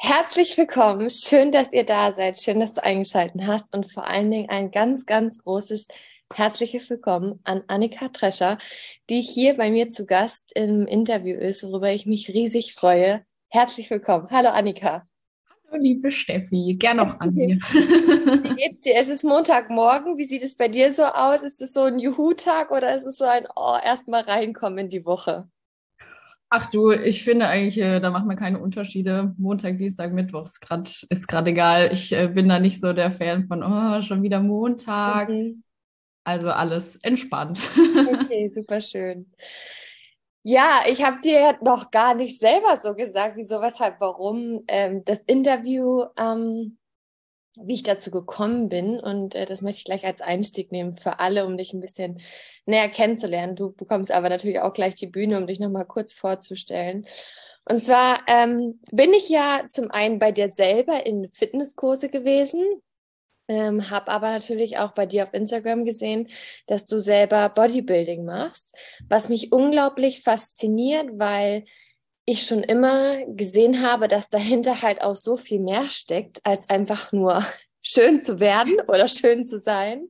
Herzlich willkommen. Schön, dass ihr da seid. Schön, dass du eingeschaltet hast. Und vor allen Dingen ein ganz, ganz großes herzliches Willkommen an Annika Trescher, die hier bei mir zu Gast im Interview ist, worüber ich mich riesig freue. Herzlich willkommen. Hallo Annika. Hallo, liebe Steffi, gern auch an Wie mir. geht's dir? Es ist Montagmorgen. Wie sieht es bei dir so aus? Ist es so ein Juhu-Tag oder ist es so ein erstmal reinkommen in die Woche? Ach du, ich finde eigentlich, da macht man keine Unterschiede. Montag, Dienstag, Mittwoch ist grad egal. Ich bin da nicht so der Fan von, oh, schon wieder Montag. Mhm. Also alles entspannt. Okay, super schön. Ja, ich habe dir ja noch gar nicht selber so gesagt, wieso, weshalb, warum das Interview, wie ich dazu gekommen bin. Und das möchte ich gleich als Einstieg nehmen für alle, um dich ein bisschen näher kennenzulernen. Du bekommst aber natürlich auch gleich die Bühne, um dich nochmal kurz vorzustellen. Und zwar bin ich ja zum einen bei dir selber in Fitnesskurse gewesen. Habe aber natürlich auch bei dir auf Instagram gesehen, dass du selber Bodybuilding machst, was mich unglaublich fasziniert, weil ich schon immer gesehen habe, dass dahinter halt auch so viel mehr steckt, als einfach nur schön zu werden oder schön zu sein.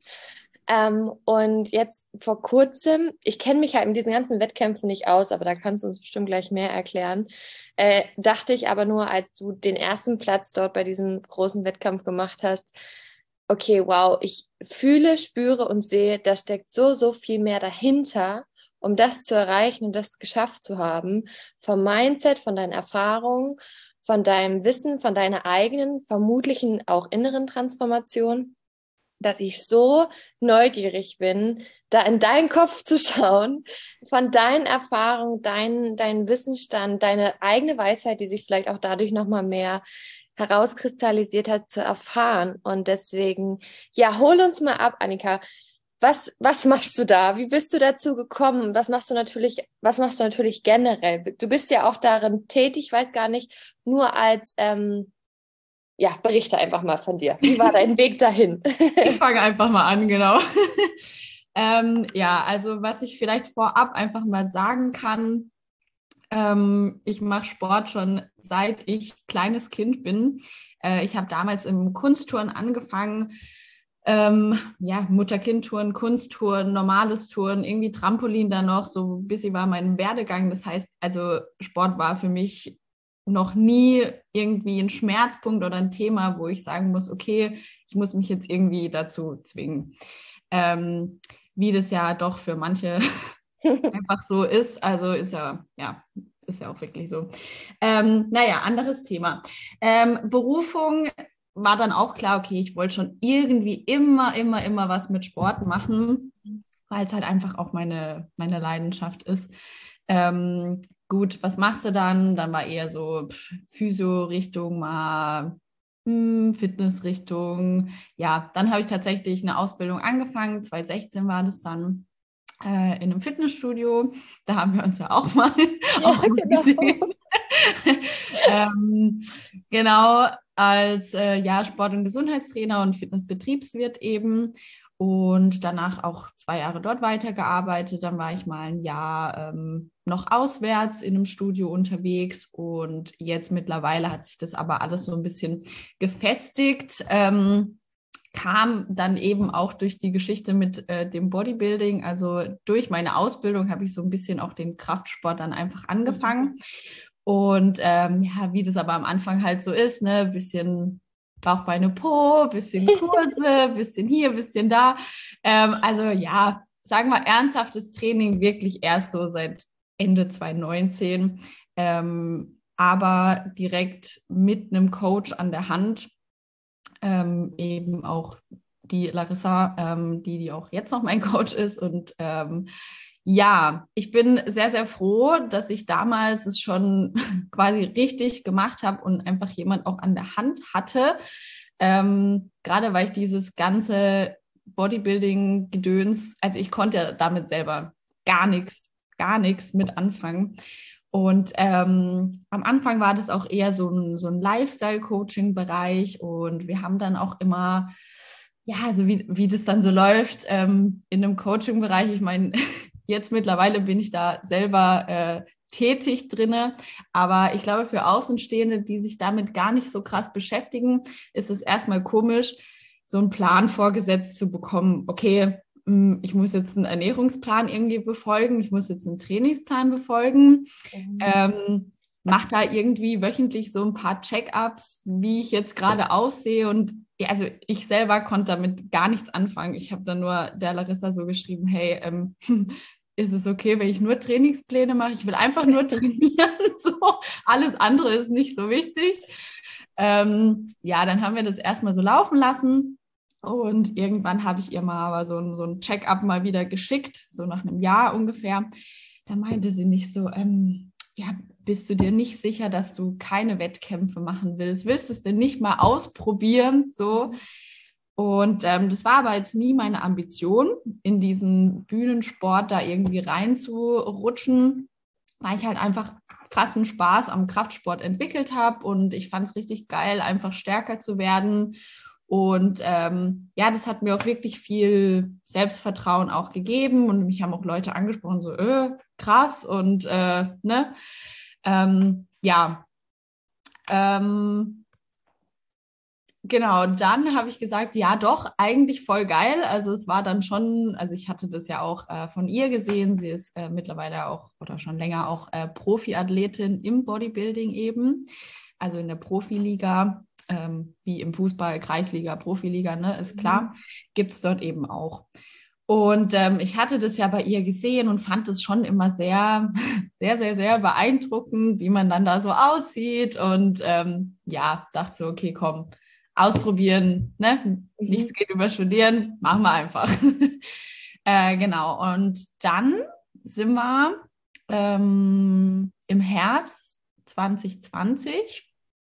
Und jetzt vor kurzem, ich kenne mich halt in diesen ganzen Wettkämpfen nicht aus, aber da kannst du uns bestimmt gleich mehr erklären, dachte ich aber nur, als du den ersten Platz dort bei diesem großen Wettkampf gemacht hast, okay, wow, ich fühle, spüre und sehe, da steckt so, so viel mehr dahinter, um das zu erreichen und das geschafft zu haben. Vom Mindset, von deinen Erfahrungen, von deinem Wissen, von deiner eigenen, vermutlichen auch inneren Transformation, dass ich so neugierig bin, da in deinen Kopf zu schauen, von deinen Erfahrungen, deinen Wissensstand, deine eigene Weisheit, die sich vielleicht auch dadurch nochmal mehr herauskristallisiert hat, zu erfahren. Und deswegen, ja, hol uns mal ab, Annika. Was machst du da? Wie bist du dazu gekommen? Was machst du natürlich generell? Du bist ja auch darin tätig, ich weiß gar nicht, nur als, ja, berichte einfach mal von dir. Wie war dein Weg dahin? Ich fange einfach mal an, genau. Ja, also was ich vielleicht vorab einfach mal sagen kann, ich mache Sport schon seit ich kleines Kind bin. Ich habe damals im Kunstturnen angefangen. Ja, Mutter-Kind-Touren, Kunsttouren, normales Touren, irgendwie Trampolin dann noch, so ein bisschen war mein Werdegang. Das heißt, also Sport war für mich noch nie irgendwie ein Schmerzpunkt oder ein Thema, wo ich sagen muss, okay, ich muss mich jetzt irgendwie dazu zwingen. Wie das ja doch für manche einfach so ist. Also ist ja auch wirklich so. Naja, anderes Thema. Berufung war dann auch klar, okay, ich wollte schon irgendwie immer was mit Sport machen, weil es halt einfach auch meine Leidenschaft ist. Gut, was machst du dann? Dann war eher so Physio-Richtung, mal Fitness-Richtung. Ja, dann habe ich tatsächlich eine Ausbildung angefangen. 2016 war das dann in einem Fitnessstudio. Da haben wir uns ja auch mal, Ja, auch mal genau. gesehen. ähm, genau, als ja, Sport- und Gesundheitstrainer und Fitnessbetriebswirt eben. Und danach auch 2 Jahre dort weitergearbeitet. Dann war ich mal ein Jahr noch auswärts in einem Studio unterwegs. Und jetzt mittlerweile hat sich das aber alles so ein bisschen gefestigt. Kam dann eben auch durch die Geschichte mit dem Bodybuilding. Also durch meine Ausbildung habe ich so ein bisschen auch den Kraftsport dann einfach angefangen. Und ja, wie das aber am Anfang halt so ist, ne, bisschen Bauch, Beine, Po, bisschen Kurse, bisschen hier, bisschen da. Also ja, sagen wir ernsthaftes Training wirklich erst so seit Ende 2019. Aber direkt mit einem Coach an der Hand, eben auch die Larissa, die auch jetzt noch mein Coach ist. Und ja, ich bin sehr froh, dass ich damals es schon quasi richtig gemacht habe und einfach jemand auch an der Hand hatte. Gerade weil ich dieses ganze Bodybuilding-Gedöns, also ich konnte damit selber gar nichts mit anfangen. Und am Anfang war das auch eher so ein Lifestyle-Coaching-Bereich und wir haben dann auch immer, ja, also wie das dann so läuft in einem Coaching-Bereich. Ich meine, jetzt mittlerweile bin ich da selber tätig drinne. Aber ich glaube, für Außenstehende, die sich damit gar nicht so krass beschäftigen, ist es erstmal komisch, so einen Plan vorgesetzt zu bekommen. Okay, ich muss jetzt einen Ernährungsplan irgendwie befolgen, ich muss jetzt einen Trainingsplan befolgen. Mach da irgendwie wöchentlich so ein paar Check-ups, wie ich jetzt gerade aussehe. Und ja, also ich selber konnte damit gar nichts anfangen. Ich habe dann nur der Larissa so geschrieben, hey, ist es okay, wenn ich nur Trainingspläne mache? Ich will einfach nur trainieren. So. Alles andere ist nicht so wichtig. Ja, dann haben wir das erstmal so laufen lassen. Und irgendwann habe ich ihr mal aber so ein Check-up mal wieder geschickt, so nach einem Jahr ungefähr. Da meinte sie nicht so, ja, bist du dir nicht sicher, dass du keine Wettkämpfe machen willst? Willst du es denn nicht mal ausprobieren? So. Und das war aber jetzt nie meine Ambition, in diesen Bühnensport da irgendwie reinzurutschen, weil ich halt einfach krassen Spaß am Kraftsport entwickelt habe und ich fand es richtig geil, einfach stärker zu werden. Und ja, das hat mir auch wirklich viel Selbstvertrauen auch gegeben und mich haben auch Leute angesprochen, so krass und ne, ja, genau, dann habe ich gesagt, ja doch, eigentlich voll geil. Also es war dann schon, also ich hatte das ja auch von ihr gesehen, sie ist mittlerweile auch oder schon länger auch Profiathletin im Bodybuilding eben, also in der Profiliga. Wie im Fußball, Kreisliga, Profiliga, ne, ist klar, gibt es dort eben auch. Und ich hatte das ja bei ihr gesehen und fand es schon immer sehr, sehr, sehr, sehr beeindruckend, wie man dann da so aussieht. Und ja, dachte so, okay, komm, ausprobieren, ne? Nichts geht über Studieren, machen wir einfach. Genau, und dann sind wir im Herbst 2020,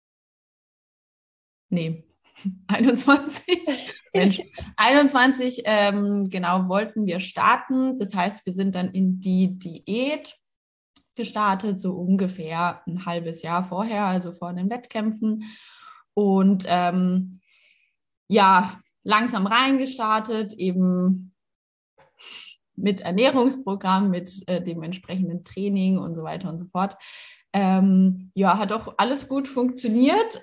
nee, 21. Mensch, 21, genau, wollten wir starten. Das heißt, wir sind dann in die Diät gestartet, so ungefähr ein halbes Jahr vorher, also vor den Wettkämpfen. Und ja, langsam reingestartet, eben mit Ernährungsprogramm, mit dem entsprechenden Training und so weiter und so fort. Ja, hat auch alles gut funktioniert.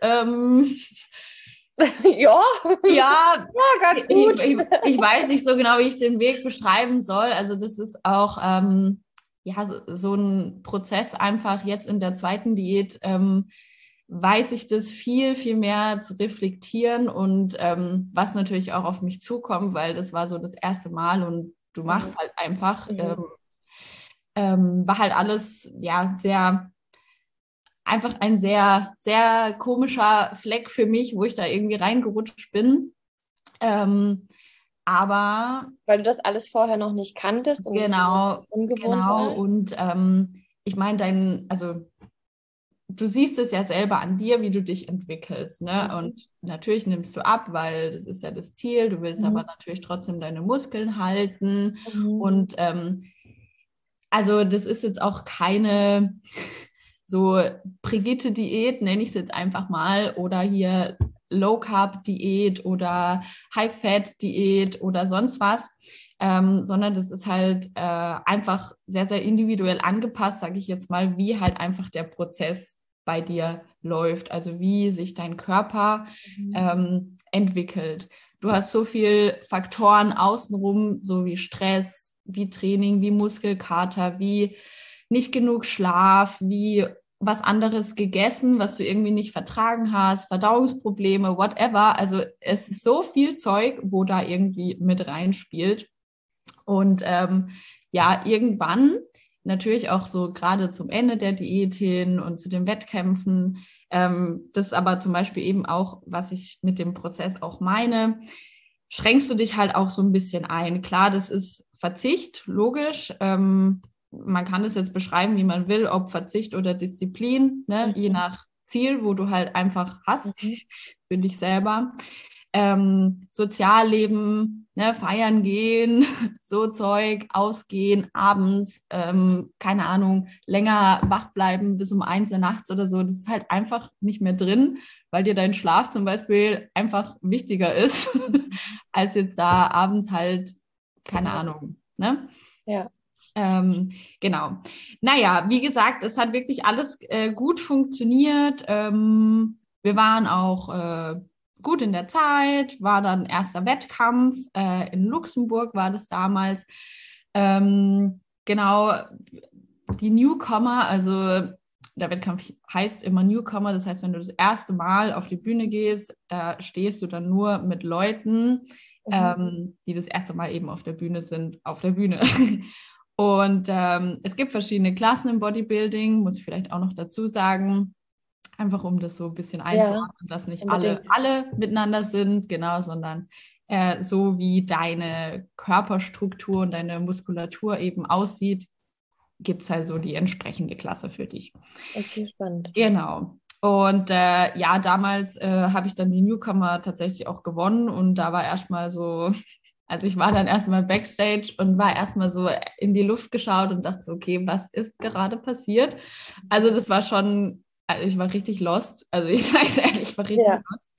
Ja, ja, ganz gut. Ich weiß nicht so genau, wie ich den Weg beschreiben soll. Also das ist auch ja, so ein Prozess einfach jetzt in der zweiten Diät, weiß ich das viel, viel mehr zu reflektieren und was natürlich auch auf mich zukommt, weil das war so das erste Mal und du machst halt einfach, war halt alles ja sehr einfach ein sehr, sehr komischer Fleck für mich, wo ich da irgendwie reingerutscht bin. Aber weil du das alles vorher noch nicht kanntest und genau, es ungewohnt genau. war. Und ich meine, also du siehst es ja selber an dir, wie du dich entwickelst, ne? Und natürlich nimmst du ab, weil das ist ja das Ziel. Du willst aber natürlich trotzdem deine Muskeln halten. Und also das ist jetzt auch keine so Brigitte-Diät, nenne ich es jetzt einfach mal, oder hier Low-Carb-Diät oder High-Fat-Diät oder sonst was, sondern das ist halt einfach sehr, sehr individuell angepasst, sage ich jetzt mal, wie halt einfach der Prozess bei dir läuft, also wie sich dein Körper entwickelt. Du hast so viele Faktoren außenrum, so wie Stress, wie Training, wie Muskelkater, wie nicht genug Schlaf, wie was anderes gegessen, was du irgendwie nicht vertragen hast, Verdauungsprobleme, whatever. Also es ist so viel Zeug, wo da irgendwie mit reinspielt. Und ja, irgendwann, natürlich auch so gerade zum Ende der Diät hin und zu den Wettkämpfen, das ist aber zum Beispiel eben auch, was ich mit dem Prozess auch meine, schränkst du dich halt auch so ein bisschen ein. Klar, das ist Verzicht, logisch. Man kann es jetzt beschreiben, wie man will, ob Verzicht oder Disziplin, ne? Je nach Ziel, wo du halt einfach hast, für dich selber. Sozialleben, ne? Feiern gehen, so Zeug, ausgehen, abends, keine Ahnung, länger wach bleiben bis um 1 Uhr nachts oder so. Das ist halt einfach nicht mehr drin, weil dir dein Schlaf zum Beispiel einfach wichtiger ist, als jetzt da abends halt, keine Ahnung, ne? Ja. Genau. Naja, wie gesagt, es hat wirklich alles gut funktioniert. Wir waren auch gut in der Zeit, war dann erster Wettkampf. In Luxemburg war das damals. Genau, die Newcomer, also der Wettkampf heißt immer Newcomer, das heißt, wenn du das erste Mal auf die Bühne gehst, da stehst du dann nur mit Leuten, die das erste Mal eben auf der Bühne sind, auf der Bühne. Und es gibt verschiedene Klassen im Bodybuilding, muss ich vielleicht auch noch dazu sagen, einfach um das so ein bisschen einzuordnen, dass nicht alle miteinander sind, genau, sondern so wie deine Körperstruktur und deine Muskulatur eben aussieht, gibt es halt so die entsprechende Klasse für dich. Okay, spannend. Genau. Und ja, damals habe ich dann die Newcomer tatsächlich auch gewonnen und da war erstmal so, also ich war dann erstmal Backstage und war erstmal so in die Luft geschaut und dachte so, okay, was ist gerade passiert? Also das war schon, also ich war richtig lost. Also ich sage es ehrlich, ich war richtig lost.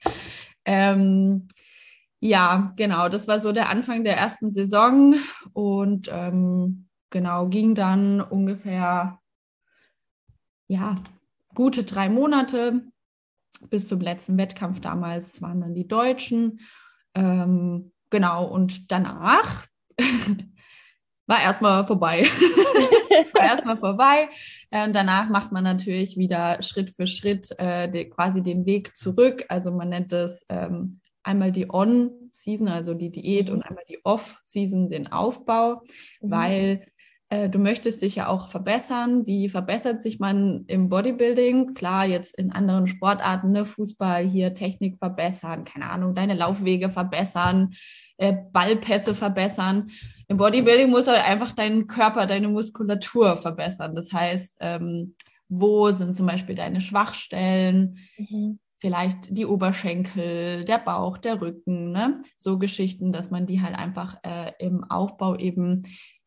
Ja, genau, das war so der Anfang der ersten Saison und genau, ging dann ungefähr, ja, gute 3 Monate bis zum letzten Wettkampf. Damals waren dann die Deutschen. Genau, und danach war erstmal vorbei. Danach macht man natürlich wieder Schritt für Schritt quasi den Weg zurück. Also man nennt es einmal die On-Season, also die Diät, und einmal die Off-Season, den Aufbau, weil du möchtest dich ja auch verbessern. Wie verbessert sich man im Bodybuilding? Klar, jetzt in anderen Sportarten, ne, Fußball, hier Technik verbessern, keine Ahnung, deine Laufwege verbessern, Ballpässe verbessern. Im Bodybuilding muss halt einfach deinen Körper, deine Muskulatur verbessern. Das heißt, wo sind zum Beispiel deine Schwachstellen? Vielleicht die Oberschenkel, der Bauch, der Rücken, ne? So Geschichten, dass man die halt einfach im Aufbau eben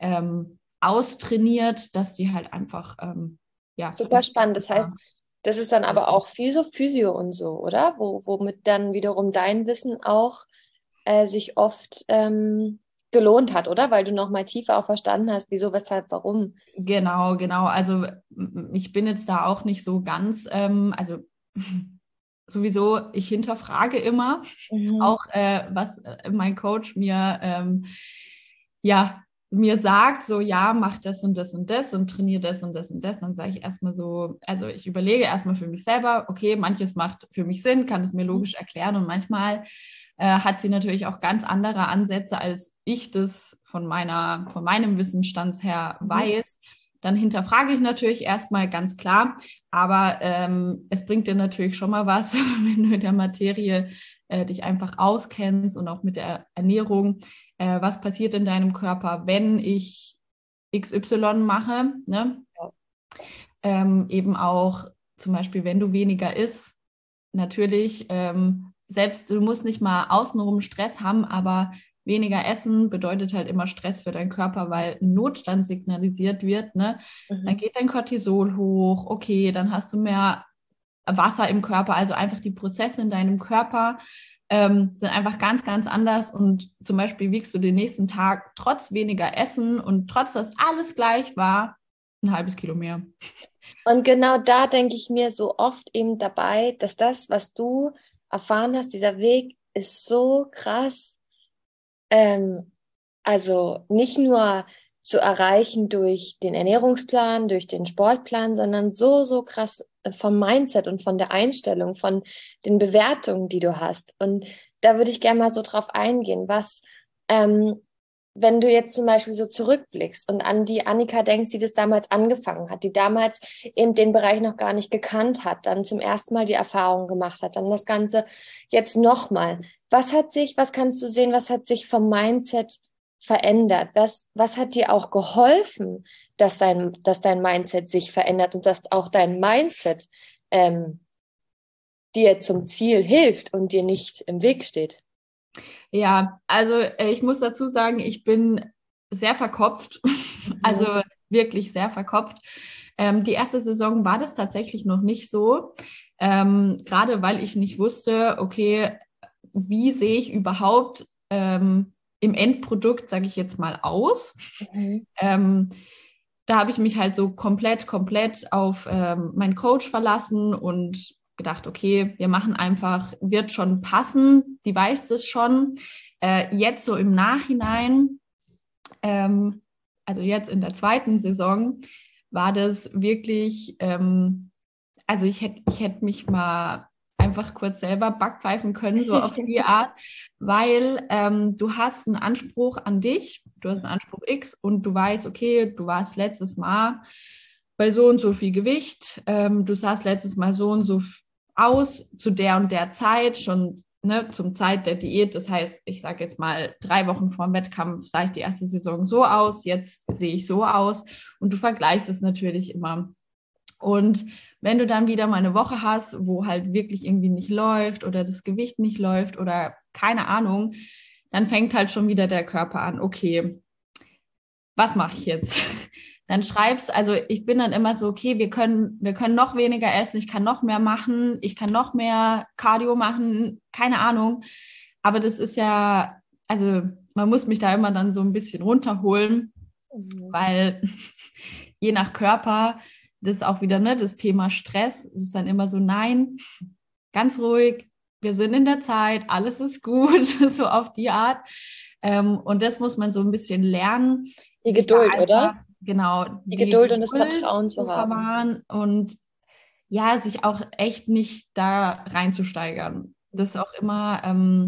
austrainiert, dass die halt einfach, ja. Super spannend. Das heißt, das ist dann aber auch viel so Physio und so, oder? Womit dann wiederum dein Wissen auch sich oft gelohnt hat, oder? Weil du nochmal tiefer auch verstanden hast, wieso, weshalb, warum. Genau, genau. Also ich bin jetzt da auch nicht so ganz, also sowieso, ich hinterfrage immer auch, was mein Coach mir, ja, mir sagt, so, ja, mach das und das und das und trainiere das und das und das. Dann sage ich erstmal so, also ich überlege erstmal für mich selber, okay, manches macht für mich Sinn, kann es mir logisch erklären und manchmal hat sie natürlich auch ganz andere Ansätze, als ich das von meinem Wissensstand her weiß. Dann hinterfrage ich natürlich erstmal ganz klar, aber es bringt dir natürlich schon mal was, wenn du in der Materie dich einfach auskennst und auch mit der Ernährung. Was passiert in deinem Körper, wenn ich XY mache? Ne? Eben auch zum Beispiel, wenn du weniger isst, natürlich, selbst du musst nicht mal außenrum Stress haben, aber weniger essen bedeutet halt immer Stress für deinen Körper, weil ein Notstand signalisiert wird, ne? Dann geht dein Cortisol hoch, okay, dann hast du mehr Wasser im Körper, also einfach die Prozesse in deinem Körper sind einfach ganz, ganz anders und zum Beispiel wiegst du den nächsten Tag trotz weniger Essen und trotz, dass alles gleich war, ein halbes Kilo mehr. Und genau da denke ich mir so oft eben dabei, dass das, was du erfahren hast, dieser Weg ist so krass. Also nicht nur zu erreichen durch den Ernährungsplan, durch den Sportplan, sondern so, so krass vom Mindset und von der Einstellung, von den Bewertungen, die du hast. Und da würde ich gerne mal so drauf eingehen, was, wenn du jetzt zum Beispiel so zurückblickst und an die Annika denkst, die das damals angefangen hat, die damals eben den Bereich noch gar nicht gekannt hat, dann zum ersten Mal die Erfahrung gemacht hat, dann das Ganze jetzt nochmal. Was kannst du sehen, was hat sich vom Mindset verändert? Was hat dir auch geholfen, dass dein Mindset sich verändert und dass auch dein Mindset dir zum Ziel hilft und dir nicht im Weg steht? Ja, also ich muss dazu sagen, ich bin sehr verkopft, also wirklich sehr verkopft. Die erste Saison war das tatsächlich noch nicht so, gerade weil ich nicht wusste, okay, wie sehe ich überhaupt im Endprodukt, sage ich jetzt mal, aus. da habe ich mich halt so komplett auf meinen Coach verlassen und gedacht, okay, wir machen einfach, wird schon passen, die weiß das schon. Jetzt so im Nachhinein, also jetzt in der zweiten Saison, war das wirklich, also ich hätte mich mal einfach kurz selber backpfeifen können, so auf die Art, weil du hast einen Anspruch an dich, du hast einen Anspruch X und du weißt, okay, du warst letztes Mal bei so und so viel Gewicht, du sahst letztes Mal so und so aus zu der und der Zeit, schon ne, zum Zeit der Diät. Das heißt, ich sage jetzt mal 3 Wochen vor dem Wettkampf sah ich die erste Saison so aus, jetzt sehe ich so aus und du vergleichst es natürlich immer. Und wenn du dann wieder mal eine Woche hast, wo halt wirklich irgendwie nicht läuft oder das Gewicht nicht läuft oder keine Ahnung, dann fängt halt schon wieder der Körper an, okay, was mache ich jetzt? Dann schreibst, also ich bin dann immer so, okay, wir können noch weniger essen, ich kann noch mehr machen, ich kann noch mehr Cardio machen, keine Ahnung. Aber das ist ja, also man muss mich da immer dann so ein bisschen runterholen, weil je nach Körper, das ist auch wieder ne, das Thema Stress, es ist dann immer so, nein, ganz ruhig, wir sind in der Zeit, alles ist gut, so auf die Art. Und das muss man so ein bisschen lernen. Die Geduld, einfach, oder? genau, Die Geduld und das Vertrauen zu haben. verwahren und ja, sich auch echt nicht da reinzusteigern. Das ist auch immer,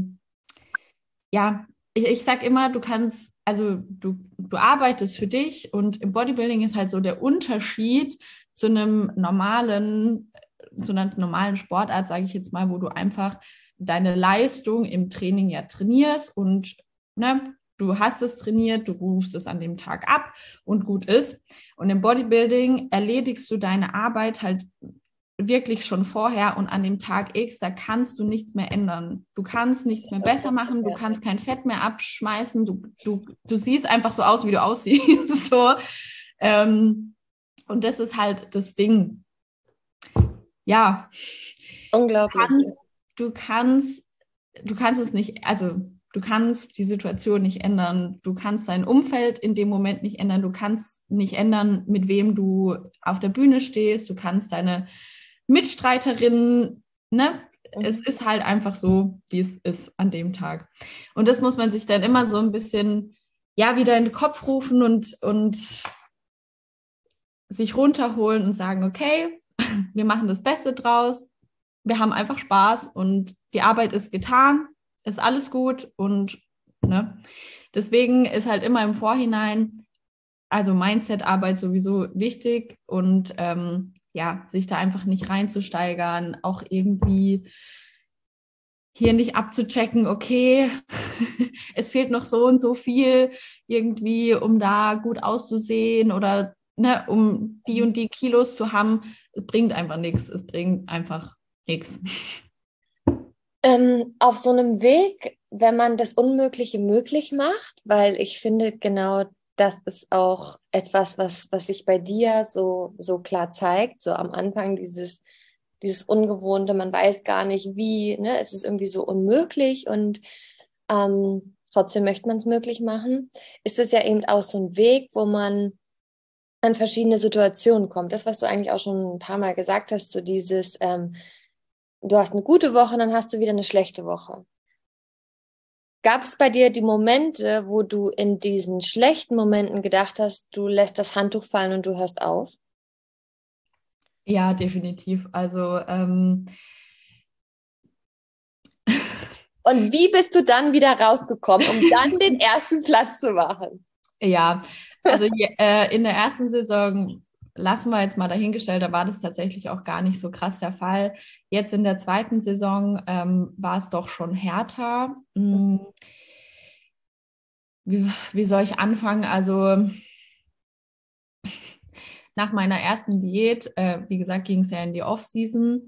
ja, ich sag immer, du kannst, also du arbeitest für dich und im Bodybuilding ist halt so der Unterschied zu zu einer normalen Sportart, sage ich jetzt mal, wo du einfach deine Leistung im Training ja trainierst und ne, du hast es trainiert, du rufst es an dem Tag ab und gut ist. Und im Bodybuilding erledigst du deine Arbeit halt wirklich schon vorher und an dem Tag X, da kannst du nichts mehr ändern. Du kannst nichts mehr besser machen, du kannst kein Fett mehr abschmeißen, du siehst einfach so aus, wie du aussiehst. So. Und das ist halt das Ding. Ja. Unglaublich. Du kannst es nicht, also du kannst die Situation nicht ändern. Du kannst dein Umfeld in dem Moment nicht ändern. Du kannst nicht ändern, mit wem du auf der Bühne stehst. Du kannst deine Mitstreiterinnen, ne? Es ist halt einfach so, wie es ist an dem Tag. Und das muss man sich dann immer so ein bisschen, ja, wieder in den Kopf rufen und sich runterholen und sagen, okay, wir machen das Beste draus. Wir haben einfach Spaß und die Arbeit ist getan, ist alles gut und ne? Deswegen ist halt immer im Vorhinein, also Mindset-Arbeit sowieso wichtig und ja, sich da einfach nicht reinzusteigern, auch irgendwie hier nicht abzuchecken, okay, es fehlt noch so und so viel irgendwie, um da gut auszusehen oder ne, um die und die Kilos zu haben. Es bringt einfach nichts, es bringt einfach nichts. Auf so einem Weg, wenn man das Unmögliche möglich macht, weil ich finde, genau das ist auch etwas, was sich bei dir so klar zeigt, so am Anfang dieses Ungewohnte, man weiß gar nicht wie, ne? Es ist irgendwie so unmöglich und trotzdem möchte man es möglich machen, ist es ja eben auch so ein Weg, wo man an verschiedene Situationen kommt. Das, was du eigentlich auch schon ein paar Mal gesagt hast, so dieses, du hast eine gute Woche, dann hast du wieder eine schlechte Woche. Gab es bei dir die Momente, wo du in diesen schlechten Momenten gedacht hast, du lässt das Handtuch fallen und du hörst auf? Ja, definitiv. Also Und wie bist du dann wieder rausgekommen, um dann den ersten Platz zu machen? ja, also in der ersten Saison lassen wir jetzt mal dahingestellt, da war das tatsächlich auch gar nicht so krass der Fall. Jetzt in der zweiten Saison war es doch schon härter. Wie soll ich anfangen? Also nach meiner ersten Diät, wie gesagt, ging es ja in die Off-Season.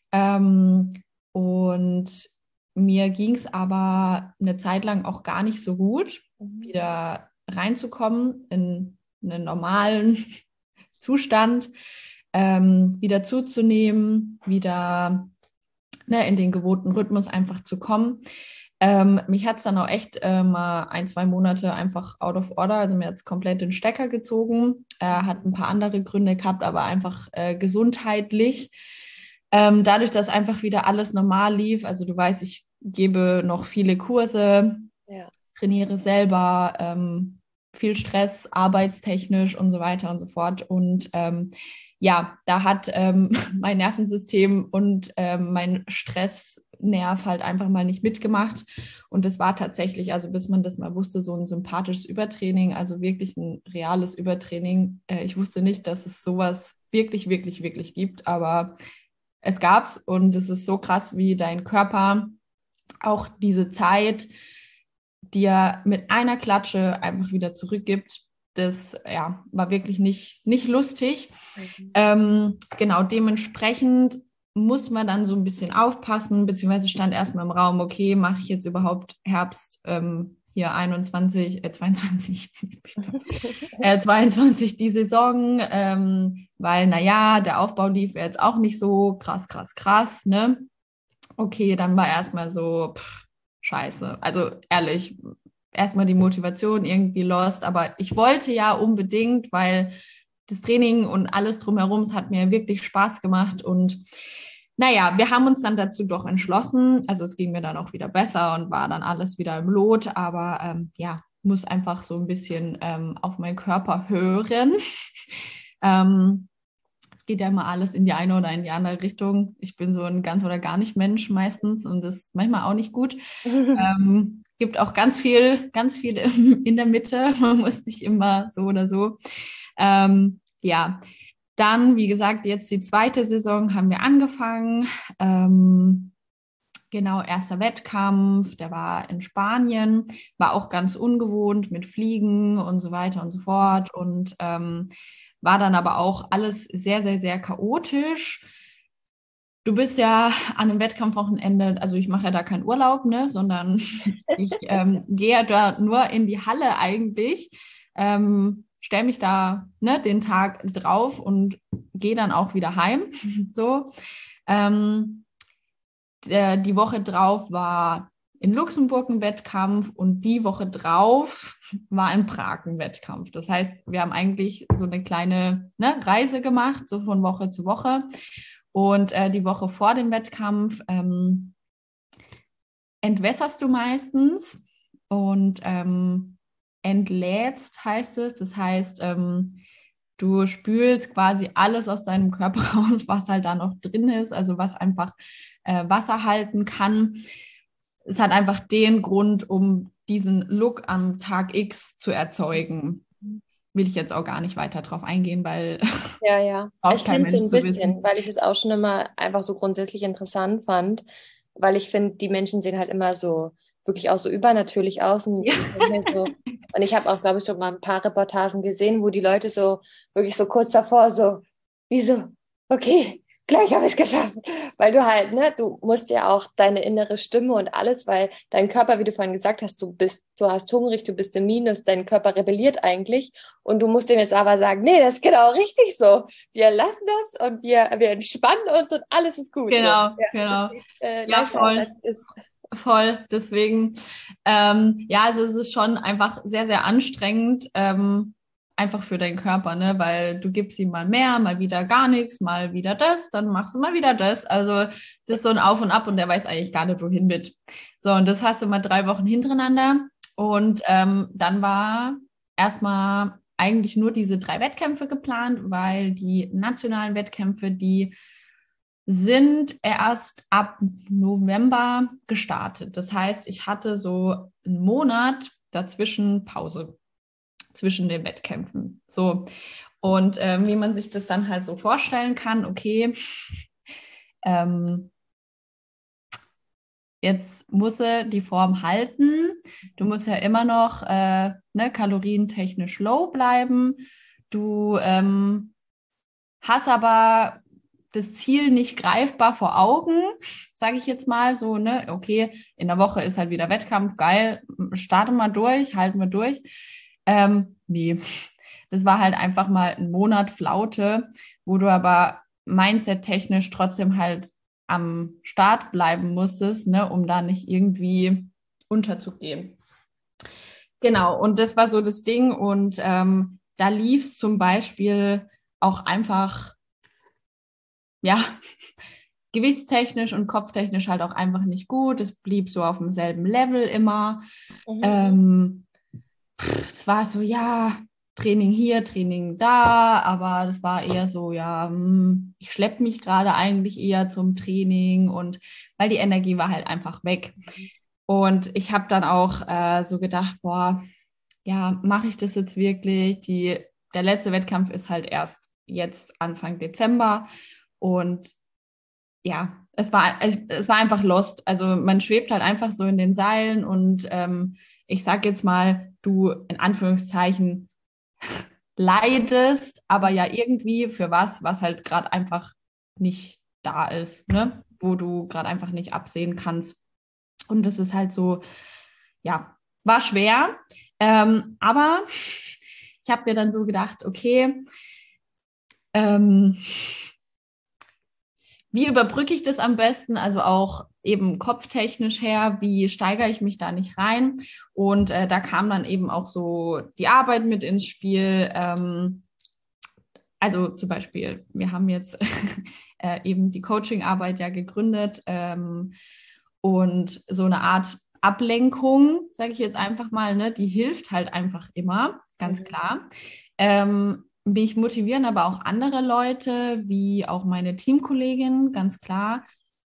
Und mir ging es aber eine Zeit lang auch gar nicht so gut, wieder reinzukommen in einen normalen Zustand, wieder zuzunehmen, wieder ne, in den gewohnten Rhythmus einfach zu kommen. Mich hat es dann auch echt mal 1, 2 Monate einfach out of order, also mir hat es komplett den Stecker gezogen, hat ein paar andere Gründe gehabt, aber einfach gesundheitlich. Dadurch, dass einfach wieder alles normal lief, also du weißt, ich gebe noch viele Kurse, Ja. trainiere selber, viel Stress, arbeitstechnisch und so weiter und so fort. Und ja, da hat mein Nervensystem und mein Stressnerv halt einfach mal nicht mitgemacht. Und das war tatsächlich, also bis man das mal wusste, so ein sympathisches Übertraining, also wirklich ein reales Übertraining. Ich wusste nicht, dass es sowas wirklich, wirklich, wirklich gibt, aber es gab's und es ist so krass, wie dein Körper auch diese Zeit dir mit einer Klatsche einfach wieder zurückgibt. Das ja, war wirklich nicht lustig. Genau, dementsprechend muss man dann so ein bisschen aufpassen, beziehungsweise stand erstmal im Raum, okay, mache ich jetzt überhaupt Herbst hier 22 22 die Saison, weil, naja, der Aufbau lief jetzt auch nicht so krass, ne? Okay, dann war erstmal so, scheiße. Also ehrlich, erstmal die Motivation irgendwie lost, aber ich wollte ja unbedingt, weil das Training und alles drumherum, es hat mir wirklich Spaß gemacht und naja, wir haben uns dann dazu doch entschlossen. Also es ging mir dann auch wieder besser und war dann alles wieder im Lot, aber ja, muss einfach so ein bisschen auf meinen Körper hören. Es geht ja immer alles in die eine oder in die andere Richtung. Ich bin so ein ganz oder gar nicht Mensch meistens und das ist manchmal auch nicht gut. Gibt auch ganz viel in der Mitte. Man muss nicht immer so oder so. Ja, dann, wie gesagt, jetzt die zweite Saison haben wir angefangen. Genau, erster Wettkampf, der war in Spanien, war auch ganz ungewohnt mit Fliegen und so weiter und so fort und war dann aber auch alles sehr, sehr, sehr chaotisch. Du bist ja an einem Wettkampfwochenende, also ich mache ja da keinen Urlaub, ne, sondern ich gehe da nur in die Halle eigentlich, stelle mich da ne, den Tag drauf und gehe dann auch wieder heim. So. Die Woche drauf war in Luxemburg ein Wettkampf und die Woche drauf war in Prag ein Wettkampf. Das heißt, wir haben eigentlich so eine kleine Reise gemacht, so von Woche zu Woche. Und die Woche vor dem Wettkampf entwässerst du meistens und entlädst, heißt es. Das heißt, du spülst quasi alles aus deinem Körper raus, was halt da noch drin ist, also was einfach Wasser halten kann. Es hat einfach den Grund, um diesen Look am Tag X zu erzeugen. Will ich jetzt auch gar nicht weiter drauf eingehen, weil Ja. braucht Ich kein kenne es so Mensch ein zu bisschen, wissen. weil ich es auch schon immer einfach so grundsätzlich interessant fand, weil ich finde, die Menschen sehen halt immer so wirklich auch so übernatürlich aus und Ja. ich denk mir so, und ich habe auch, glaube ich, schon mal ein paar Reportagen gesehen, wo die Leute so wirklich so kurz davor so, wie so, okay, gleich habe ich es geschafft, weil du halt, ne, du musst ja auch deine innere Stimme und alles, weil dein Körper, wie du vorhin gesagt hast, du hast hungrig, du bist im Minus, dein Körper rebelliert eigentlich und du musst dem jetzt aber sagen, nee, das ist genau richtig so. Wir lassen das und wir entspannen uns und alles ist gut. So. Genau, Ja, das genau. geht Ja, leichter als voll. es ist. Voll, deswegen, ja, also es ist schon einfach sehr, sehr anstrengend, einfach für deinen Körper, ne, weil du gibst ihm mal mehr, mal wieder gar nichts, mal wieder das, dann machst du mal wieder das, also das ist so ein Auf und Ab und der weiß eigentlich gar nicht, wohin mit. So, und das hast du mal 3 Wochen hintereinander und dann war erstmal eigentlich nur diese 3 Wettkämpfe geplant, weil die nationalen Wettkämpfe, die sind erst ab November gestartet. Das heißt, ich hatte so einen Monat dazwischen Pause zwischen den Wettkämpfen. So. Und wie man sich das dann halt so vorstellen kann, okay, ähm, jetzt muss er die Form halten. Du musst ja immer noch kalorientechnisch low bleiben. Du hast aber das Ziel nicht greifbar vor Augen, sage ich jetzt mal so, ne, okay, in der Woche ist halt wieder Wettkampf, geil, starte mal durch, halten wir durch. Nee, das war halt einfach mal ein Monat Flaute, wo du aber mindset-technisch trotzdem halt am Start bleiben musstest, ne, um da nicht irgendwie unterzugehen. Genau, und das war so das Ding. Und da lief es zum Beispiel auch einfach, ja, gewichtstechnisch und kopftechnisch halt auch einfach nicht gut. Es blieb so auf demselben Level immer. Es war so, ja, Training hier, Training da, aber das war eher so, ja, ich schleppe mich gerade eigentlich eher zum Training und weil die Energie war halt einfach weg. Und ich habe dann auch so gedacht, boah, ja, mache ich das jetzt wirklich? Der letzte Wettkampf ist halt erst jetzt Anfang Dezember und ja, es war einfach lost. Also man schwebt halt einfach so in den Seilen und ich sag jetzt mal, du in Anführungszeichen leidest, aber ja irgendwie für was halt gerade einfach nicht da ist, ne? Wo du gerade einfach nicht absehen kannst. Und das ist halt so, ja, war schwer. Aber ich habe mir dann so gedacht, okay, wie überbrücke ich das am besten? Also auch eben kopftechnisch her, wie steigere ich mich da nicht rein? Und da kam dann eben auch so die Arbeit mit ins Spiel. Also zum Beispiel, wir haben jetzt eben die Coaching-Arbeit ja gegründet und so eine Art Ablenkung, sage ich jetzt einfach mal, ne, die hilft halt einfach immer, ganz klar. Mich motivieren aber auch andere Leute, wie auch meine Teamkollegin, ganz klar.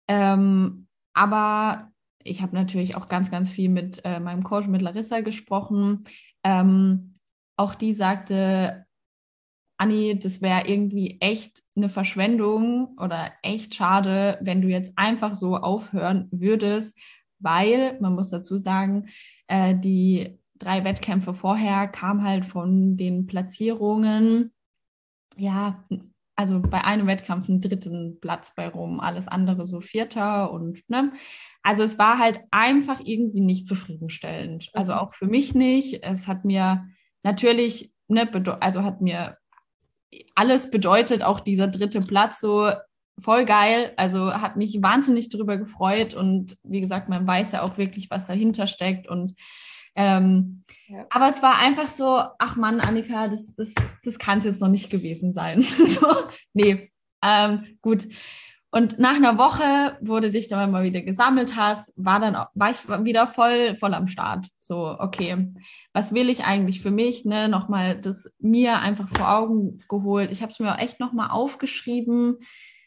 Aber ich habe natürlich auch ganz, ganz viel mit meinem Coach, mit Larissa gesprochen. Auch die sagte, Anni, das wäre irgendwie echt eine Verschwendung oder echt schade, wenn du jetzt einfach so aufhören würdest, weil, man muss dazu sagen, die 3 Wettkämpfe vorher kamen halt von den Platzierungen, ja, also bei einem Wettkampf einen 3. Platz bei rum, alles andere so 4. und, ne, also es war halt einfach irgendwie nicht zufriedenstellend, also auch für mich nicht, es hat mir natürlich, ne, also hat mir alles bedeutet, auch dieser 3. Platz, so voll geil. Also hat mich wahnsinnig darüber gefreut. Und wie gesagt, man weiß ja auch wirklich, was dahinter steckt. Und aber es war einfach so, ach Mann, Annika, das kann es jetzt noch nicht gewesen sein. So, nee, gut. Und nach einer Woche, wo du dich dann mal wieder gesammelt hast, war ich wieder voll am Start. So, okay, was will ich eigentlich für mich? Ne? Nochmal das mir einfach vor Augen geholt. Ich habe es mir auch echt nochmal aufgeschrieben.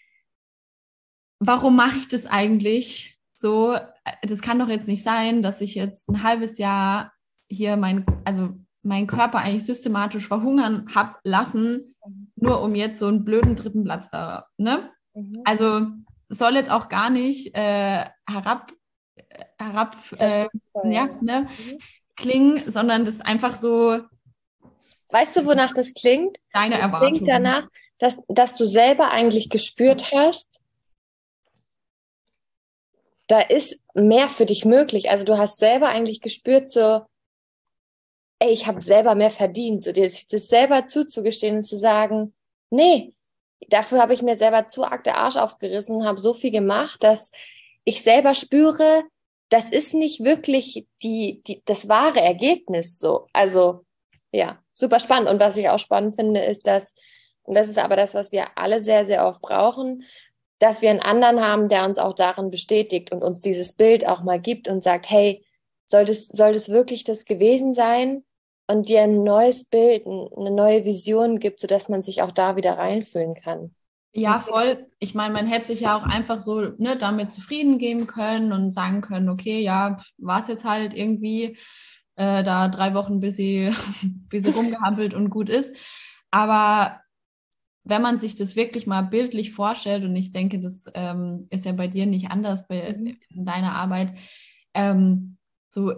Warum mache ich das eigentlich so? Das kann doch jetzt nicht sein, dass ich jetzt ein halbes Jahr hier meinen Körper eigentlich systematisch verhungern habe lassen, nur um jetzt so einen blöden 3. Platz da, ne? Also soll jetzt auch gar nicht klingen, sondern das ist einfach so. Weißt du, wonach das klingt? Deine das Erwartungen. Klingt danach, dass du selber eigentlich gespürt hast, da ist mehr für dich möglich. Also du hast selber eigentlich gespürt, so, ey, ich habe selber mehr verdient, so dir das selber zuzugestehen und zu sagen, nee, dafür habe ich mir selber zu arg der Arsch aufgerissen, habe so viel gemacht, dass ich selber spüre, das ist nicht wirklich das wahre Ergebnis so. Also ja, super spannend. Und was ich auch spannend finde, ist, und das ist aber das, was wir alle sehr, sehr oft brauchen, dass wir einen anderen haben, der uns auch darin bestätigt und uns dieses Bild auch mal gibt und sagt, hey, soll das wirklich das gewesen sein? Und dir ein neues Bild, eine neue Vision gibt, sodass man sich auch da wieder reinfühlen kann. Ja, voll. Ich meine, man hätte sich ja auch einfach so, ne, damit zufrieden geben können und sagen können, okay, ja, war es jetzt halt irgendwie da 3 Wochen, bis sie rumgehampelt und gut ist. Aber wenn man sich das wirklich mal bildlich vorstellt, und ich denke, das ist ja bei dir nicht anders in deiner Arbeit, so,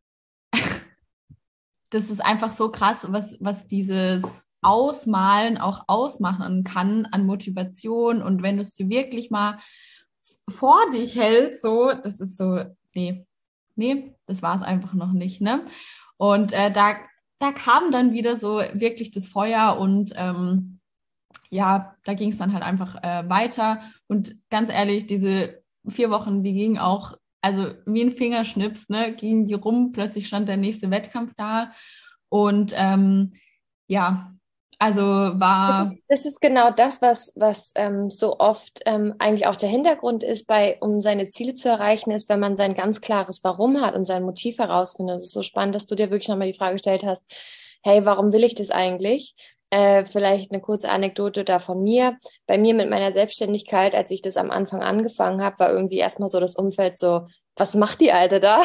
das ist einfach so krass, was dieses Ausmalen auch ausmachen kann an Motivation. Und wenn du es dir wirklich mal vor dich hältst, so, das ist so, nee, das war es einfach noch nicht, ne? Und da kam dann wieder so wirklich das Feuer und ja, da ging es dann halt einfach weiter. Und ganz ehrlich, diese 4 Wochen, die gingen auch also wie ein Fingerschnips, ne, gingen die rum, plötzlich stand der nächste Wettkampf da und ja, also war... Das ist genau das, was so oft eigentlich auch der Hintergrund ist, um seine Ziele zu erreichen, ist, wenn man sein ganz klares Warum hat und sein Motiv herausfindet. Es ist so spannend, dass du dir wirklich nochmal die Frage gestellt hast, hey, warum will ich das eigentlich? Vielleicht eine kurze Anekdote da von mir. Bei mir mit meiner Selbstständigkeit, als ich das am Anfang angefangen habe, war irgendwie erstmal so das Umfeld so, was macht die Alte da?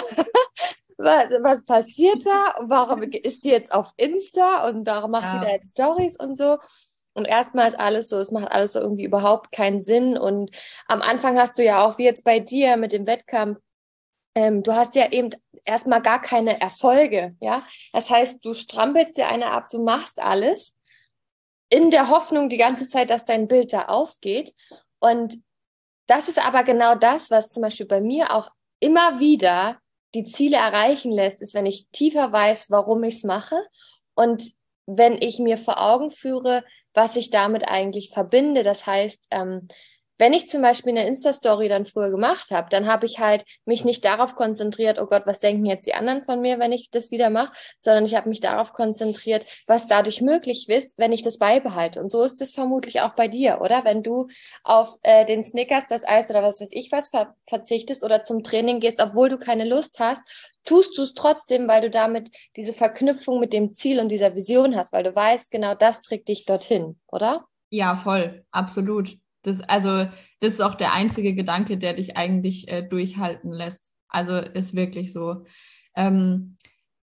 Was passiert da? Und warum ist die jetzt auf Insta und warum macht die da Ja, jetzt Stories und so? Und erstmal ist alles so, es macht alles so irgendwie überhaupt keinen Sinn. Und am Anfang hast du ja auch, wie jetzt bei dir mit dem Wettkampf, du hast ja eben erstmal gar keine Erfolge, ja. Das heißt, du strampelst dir eine ab, du machst alles in der Hoffnung die ganze Zeit, dass dein Bild da aufgeht. Und das ist aber genau das, was zum Beispiel bei mir auch immer wieder die Ziele erreichen lässt, ist, wenn ich tiefer weiß, warum ich es mache und wenn ich mir vor Augen führe, was ich damit eigentlich verbinde. Das heißt, wenn ich zum Beispiel eine Insta-Story dann früher gemacht habe, dann habe ich halt mich nicht darauf konzentriert, oh Gott, was denken jetzt die anderen von mir, wenn ich das wieder mache, sondern ich habe mich darauf konzentriert, was dadurch möglich ist, wenn ich das beibehalte. Und so ist es vermutlich auch bei dir, oder? Wenn du auf den Snickers, das Eis oder was weiß ich was verzichtest oder zum Training gehst, obwohl du keine Lust hast, tust du es trotzdem, weil du damit diese Verknüpfung mit dem Ziel und dieser Vision hast, weil du weißt, genau das trägt dich dorthin, oder? ja, voll, absolut. Das ist auch der einzige Gedanke, der dich eigentlich durchhalten lässt. Also ist wirklich so. Ähm,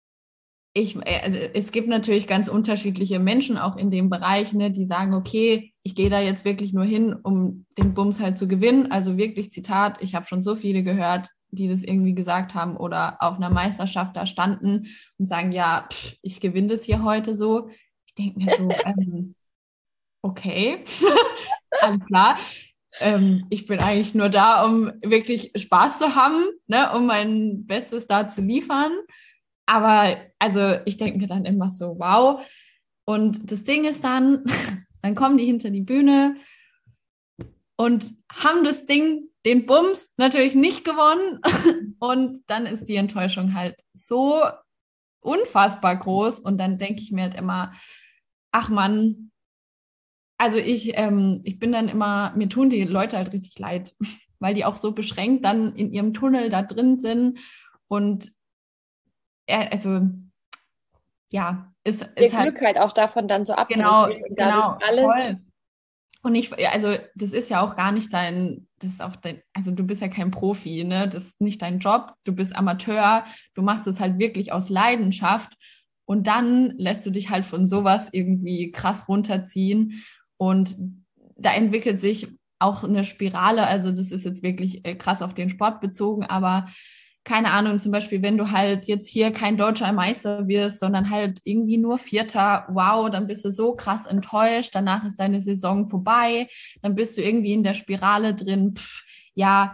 also es gibt natürlich ganz unterschiedliche Menschen auch in dem Bereich, ne, die sagen, okay, ich gehe da jetzt wirklich nur hin, um den Bums halt zu gewinnen. Also wirklich Zitat, ich habe schon so viele gehört, die das irgendwie gesagt haben oder auf einer Meisterschaft da standen und sagen, ja, ich gewinne das hier heute so. Ich denke mir so, okay, alles klar. Ich bin eigentlich nur da, um wirklich Spaß zu haben, ne, um mein Bestes da zu liefern. Aber also ich denke mir dann immer so, wow. Und das Ding ist dann, dann kommen die hinter die Bühne und haben das Ding, den Bums, natürlich nicht gewonnen. Und dann ist die Enttäuschung halt so unfassbar groß. Und dann denke ich mir halt immer, ach Mann, also ich bin dann immer, mir tun die Leute halt richtig leid, weil die auch so beschränkt dann in ihrem Tunnel da drin sind. Und also ja, Ihr ist halt, Glück halt auch davon dann so abhängig genau, ist und dadurch genau, alles. voll. Und also das ist ja auch gar nicht das ist auch also du bist ja kein Profi, ne? Das ist nicht dein Job, du bist Amateur, du machst es halt wirklich aus Leidenschaft und dann lässt du dich halt von sowas irgendwie krass runterziehen und da entwickelt sich auch eine Spirale, also das ist jetzt wirklich krass auf den Sport bezogen, aber keine Ahnung, zum Beispiel, wenn du halt jetzt hier kein deutscher Meister wirst, sondern halt irgendwie nur Vierter, wow, dann bist du so krass enttäuscht, danach ist deine Saison vorbei, dann bist du irgendwie in der Spirale drin, ja,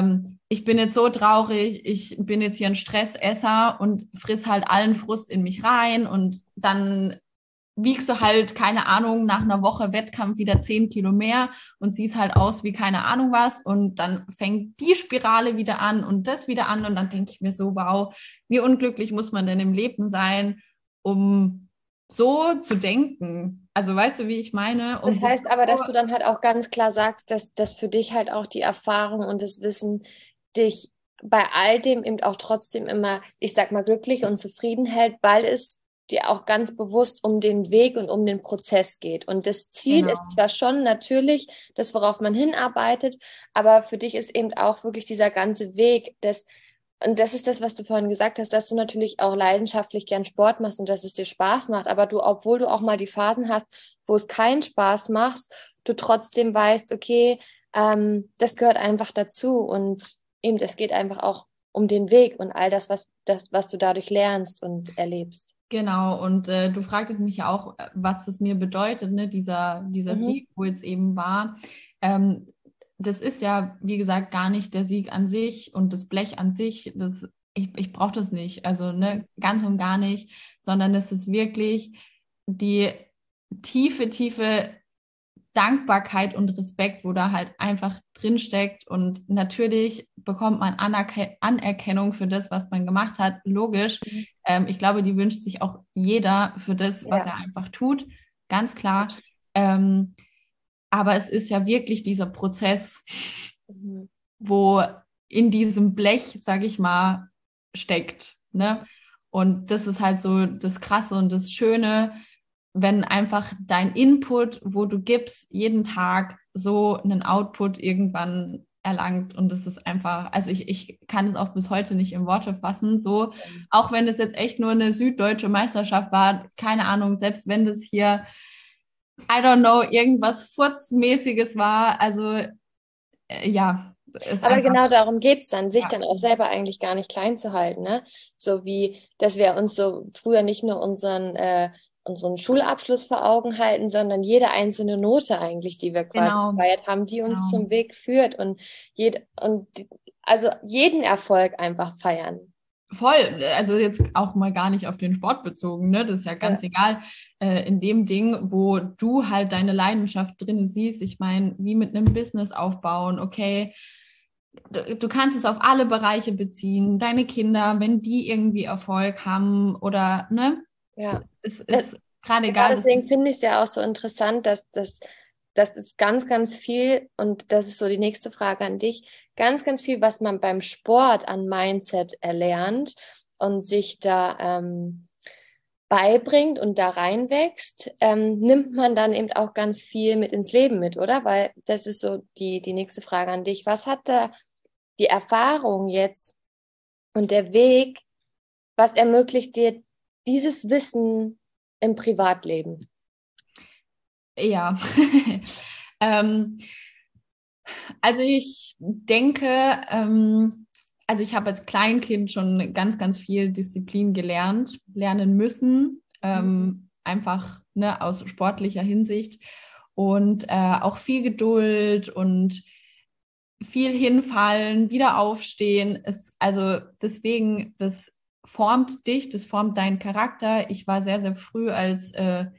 ich bin jetzt so traurig, ich bin jetzt hier ein Stressesser und friss halt allen Frust in mich rein und dann wiegst du halt, keine Ahnung, nach einer Woche Wettkampf wieder 10 Kilo mehr und siehst halt aus wie keine Ahnung was und dann fängt die Spirale wieder an und das wieder an und dann denke ich mir so, wow, wie unglücklich muss man denn im Leben sein, um so zu denken? Also weißt du, wie ich meine? Um Das sich heißt aber, so, dass du dann halt auch ganz klar sagst, dass für dich halt auch die Erfahrung und das Wissen dich bei all dem eben auch trotzdem immer, ich sag mal, glücklich und zufrieden hält, weil es dir auch ganz bewusst um den Weg und um den Prozess geht. Und das Ziel ist genau, zwar schon natürlich das, worauf man hinarbeitet, aber für dich ist eben auch wirklich dieser ganze Weg, und das ist das, was du vorhin gesagt hast, dass du natürlich auch leidenschaftlich gern Sport machst und dass es dir Spaß macht, aber du, obwohl du auch mal die Phasen hast, wo es keinen Spaß macht, du trotzdem weißt, okay, das gehört einfach dazu und eben, es geht einfach auch um den Weg und all was du dadurch lernst und erlebst. genau. Und du fragtest mich ja auch, was es mir bedeutet, ne, dieser Mhm. Sieg, wo jetzt eben war. Ähm, Das ist ja, wie gesagt, gar nicht der Sieg an sich und das Blech an sich. Ich brauche das nicht. Also ne, ganz und gar nicht, sondern es ist wirklich die tiefe Dankbarkeit und Respekt, wo da halt einfach drin steckt. Und natürlich bekommt man Anerkennung für das, was man gemacht hat. Logisch. Ich glaube, die wünscht sich auch jeder für das, was er einfach tut. Ganz klar. Aber es ist ja wirklich dieser Prozess, wo in diesem Blech, sage ich mal, steckt. Ne? Und das ist halt so das Krasse und das Schöne, wenn einfach dein Input, wo du gibst, jeden Tag so einen Output irgendwann erlangt. Und das ist einfach, also ich kann es auch bis heute nicht in Worte fassen, so, auch wenn es jetzt echt nur eine süddeutsche Meisterschaft war, keine Ahnung, selbst wenn das hier, I don't know, irgendwas Furzmäßiges war, also ja. Aber einfach, genau darum geht es dann, sich dann auch selber eigentlich gar nicht klein zu halten, ne? So wie, dass wir uns so früher nicht nur unseren Schulabschluss vor Augen halten, sondern jede einzelne Note eigentlich, die wir quasi gefeiert haben, die uns zum Weg führt und also jeden Erfolg einfach feiern. Voll, also jetzt auch mal gar nicht auf den Sport bezogen, ne? Das ist ja ganz egal. In dem Ding, wo du halt deine Leidenschaft drin siehst, ich meine, wie mit einem Business aufbauen, okay, du kannst es auf alle Bereiche beziehen, deine Kinder, wenn die irgendwie Erfolg haben oder, ne? Ja. Es ist gerade egal. Deswegen finde ich es ja auch so interessant, dass es ganz, ganz viel, und das ist so die nächste Frage an dich, ganz, ganz viel, was man beim Sport an Mindset erlernt und sich da beibringt und da reinwächst, nimmt man dann eben auch ganz viel mit ins Leben mit, oder? Weil das ist so die nächste Frage an dich. Was hat da die Erfahrung jetzt und der Weg, was ermöglicht dir dieses Wissen im Privatleben? Ja, also ich denke, also ich habe als Kleinkind schon ganz, ganz viel Disziplin lernen müssen, einfach ne, aus sportlicher Hinsicht und auch viel Geduld und viel hinfallen, wieder aufstehen. Also deswegen, das formt dich, das formt deinen Charakter. Ich war sehr, sehr früh als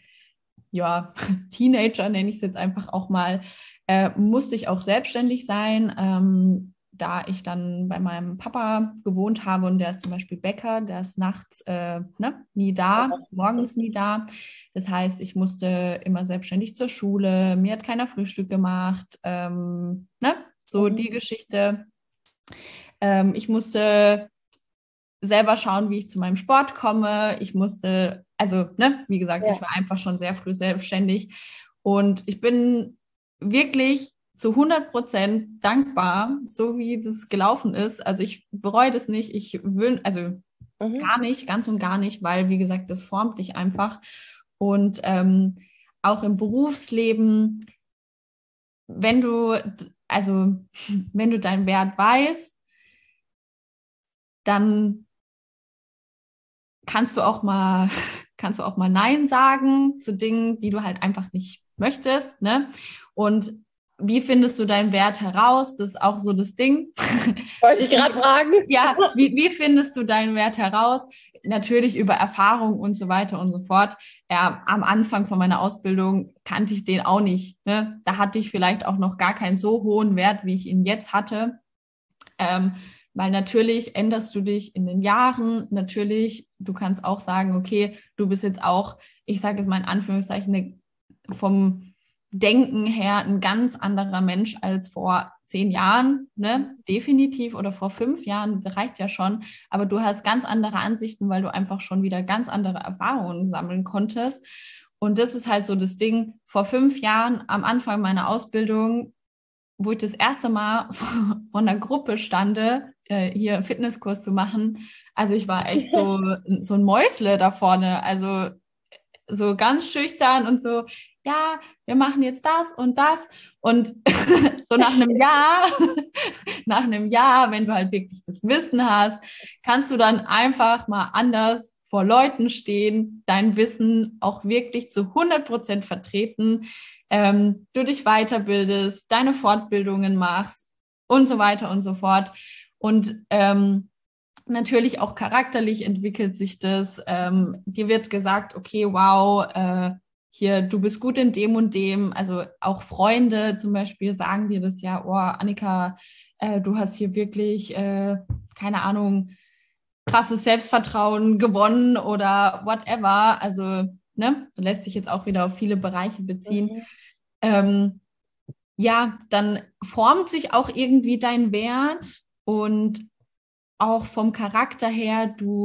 Teenager, nenne ich es jetzt einfach auch mal, musste ich auch selbstständig sein, da ich dann bei meinem Papa gewohnt habe und der ist zum Beispiel Bäcker, der ist nachts nie da, morgens nie da. Das heißt, ich musste immer selbstständig zur Schule, mir hat keiner Frühstück gemacht, so die Geschichte. Ich musste selber schauen, wie ich zu meinem Sport komme. Ich musste, wie gesagt, ich war einfach schon sehr früh selbstständig und ich bin wirklich zu 100% dankbar, so wie das gelaufen ist. Also ich bereue das nicht. Gar nicht, ganz und gar nicht, weil, wie gesagt, das formt dich einfach. Und auch im Berufsleben, wenn du deinen Wert weißt, dann kannst du auch mal Nein sagen zu Dingen, die du halt einfach nicht möchtest, ne? Und wie findest du deinen Wert heraus? Das ist auch so das Ding. Wollte ich gerade fragen. Ja, wie findest du deinen Wert heraus? Natürlich über Erfahrung und so weiter und so fort. Ja, am Anfang von meiner Ausbildung kannte ich den auch nicht, ne? Da hatte ich vielleicht auch noch gar keinen so hohen Wert, wie ich ihn jetzt hatte. Weil natürlich änderst du dich in den Jahren. Natürlich, du kannst auch sagen, okay, du bist jetzt auch, ich sage jetzt mal in Anführungszeichen, vom Denken her ein ganz anderer Mensch als vor 10 Jahren, ne? Definitiv, oder vor 5 Jahren, reicht ja schon. Aber du hast ganz andere Ansichten, weil du einfach schon wieder ganz andere Erfahrungen sammeln konntest. Und das ist halt so das Ding. Vor 5 Jahren, am Anfang meiner Ausbildung, wo ich das erste Mal von einer Gruppe stande, hier einen Fitnesskurs zu machen. Also ich war echt so ein Mäusle da vorne, also so ganz schüchtern und so, ja, wir machen jetzt das und das. Und so nach einem Jahr, wenn du halt wirklich das Wissen hast, kannst du dann einfach mal anders vor Leuten stehen, dein Wissen auch wirklich zu 100% vertreten, du dich weiterbildest, deine Fortbildungen machst und so weiter und so fort. Und natürlich auch charakterlich entwickelt sich das. Dir wird gesagt, okay, wow, hier, du bist gut in dem und dem. Also auch Freunde zum Beispiel sagen dir das ja, oh, Annika, du hast hier wirklich, keine Ahnung, krasses Selbstvertrauen gewonnen oder whatever. Also, ne, lässt sich jetzt auch wieder auf viele Bereiche beziehen. Mhm. Ja, dann formt sich auch irgendwie dein Wert und auch vom Charakter her,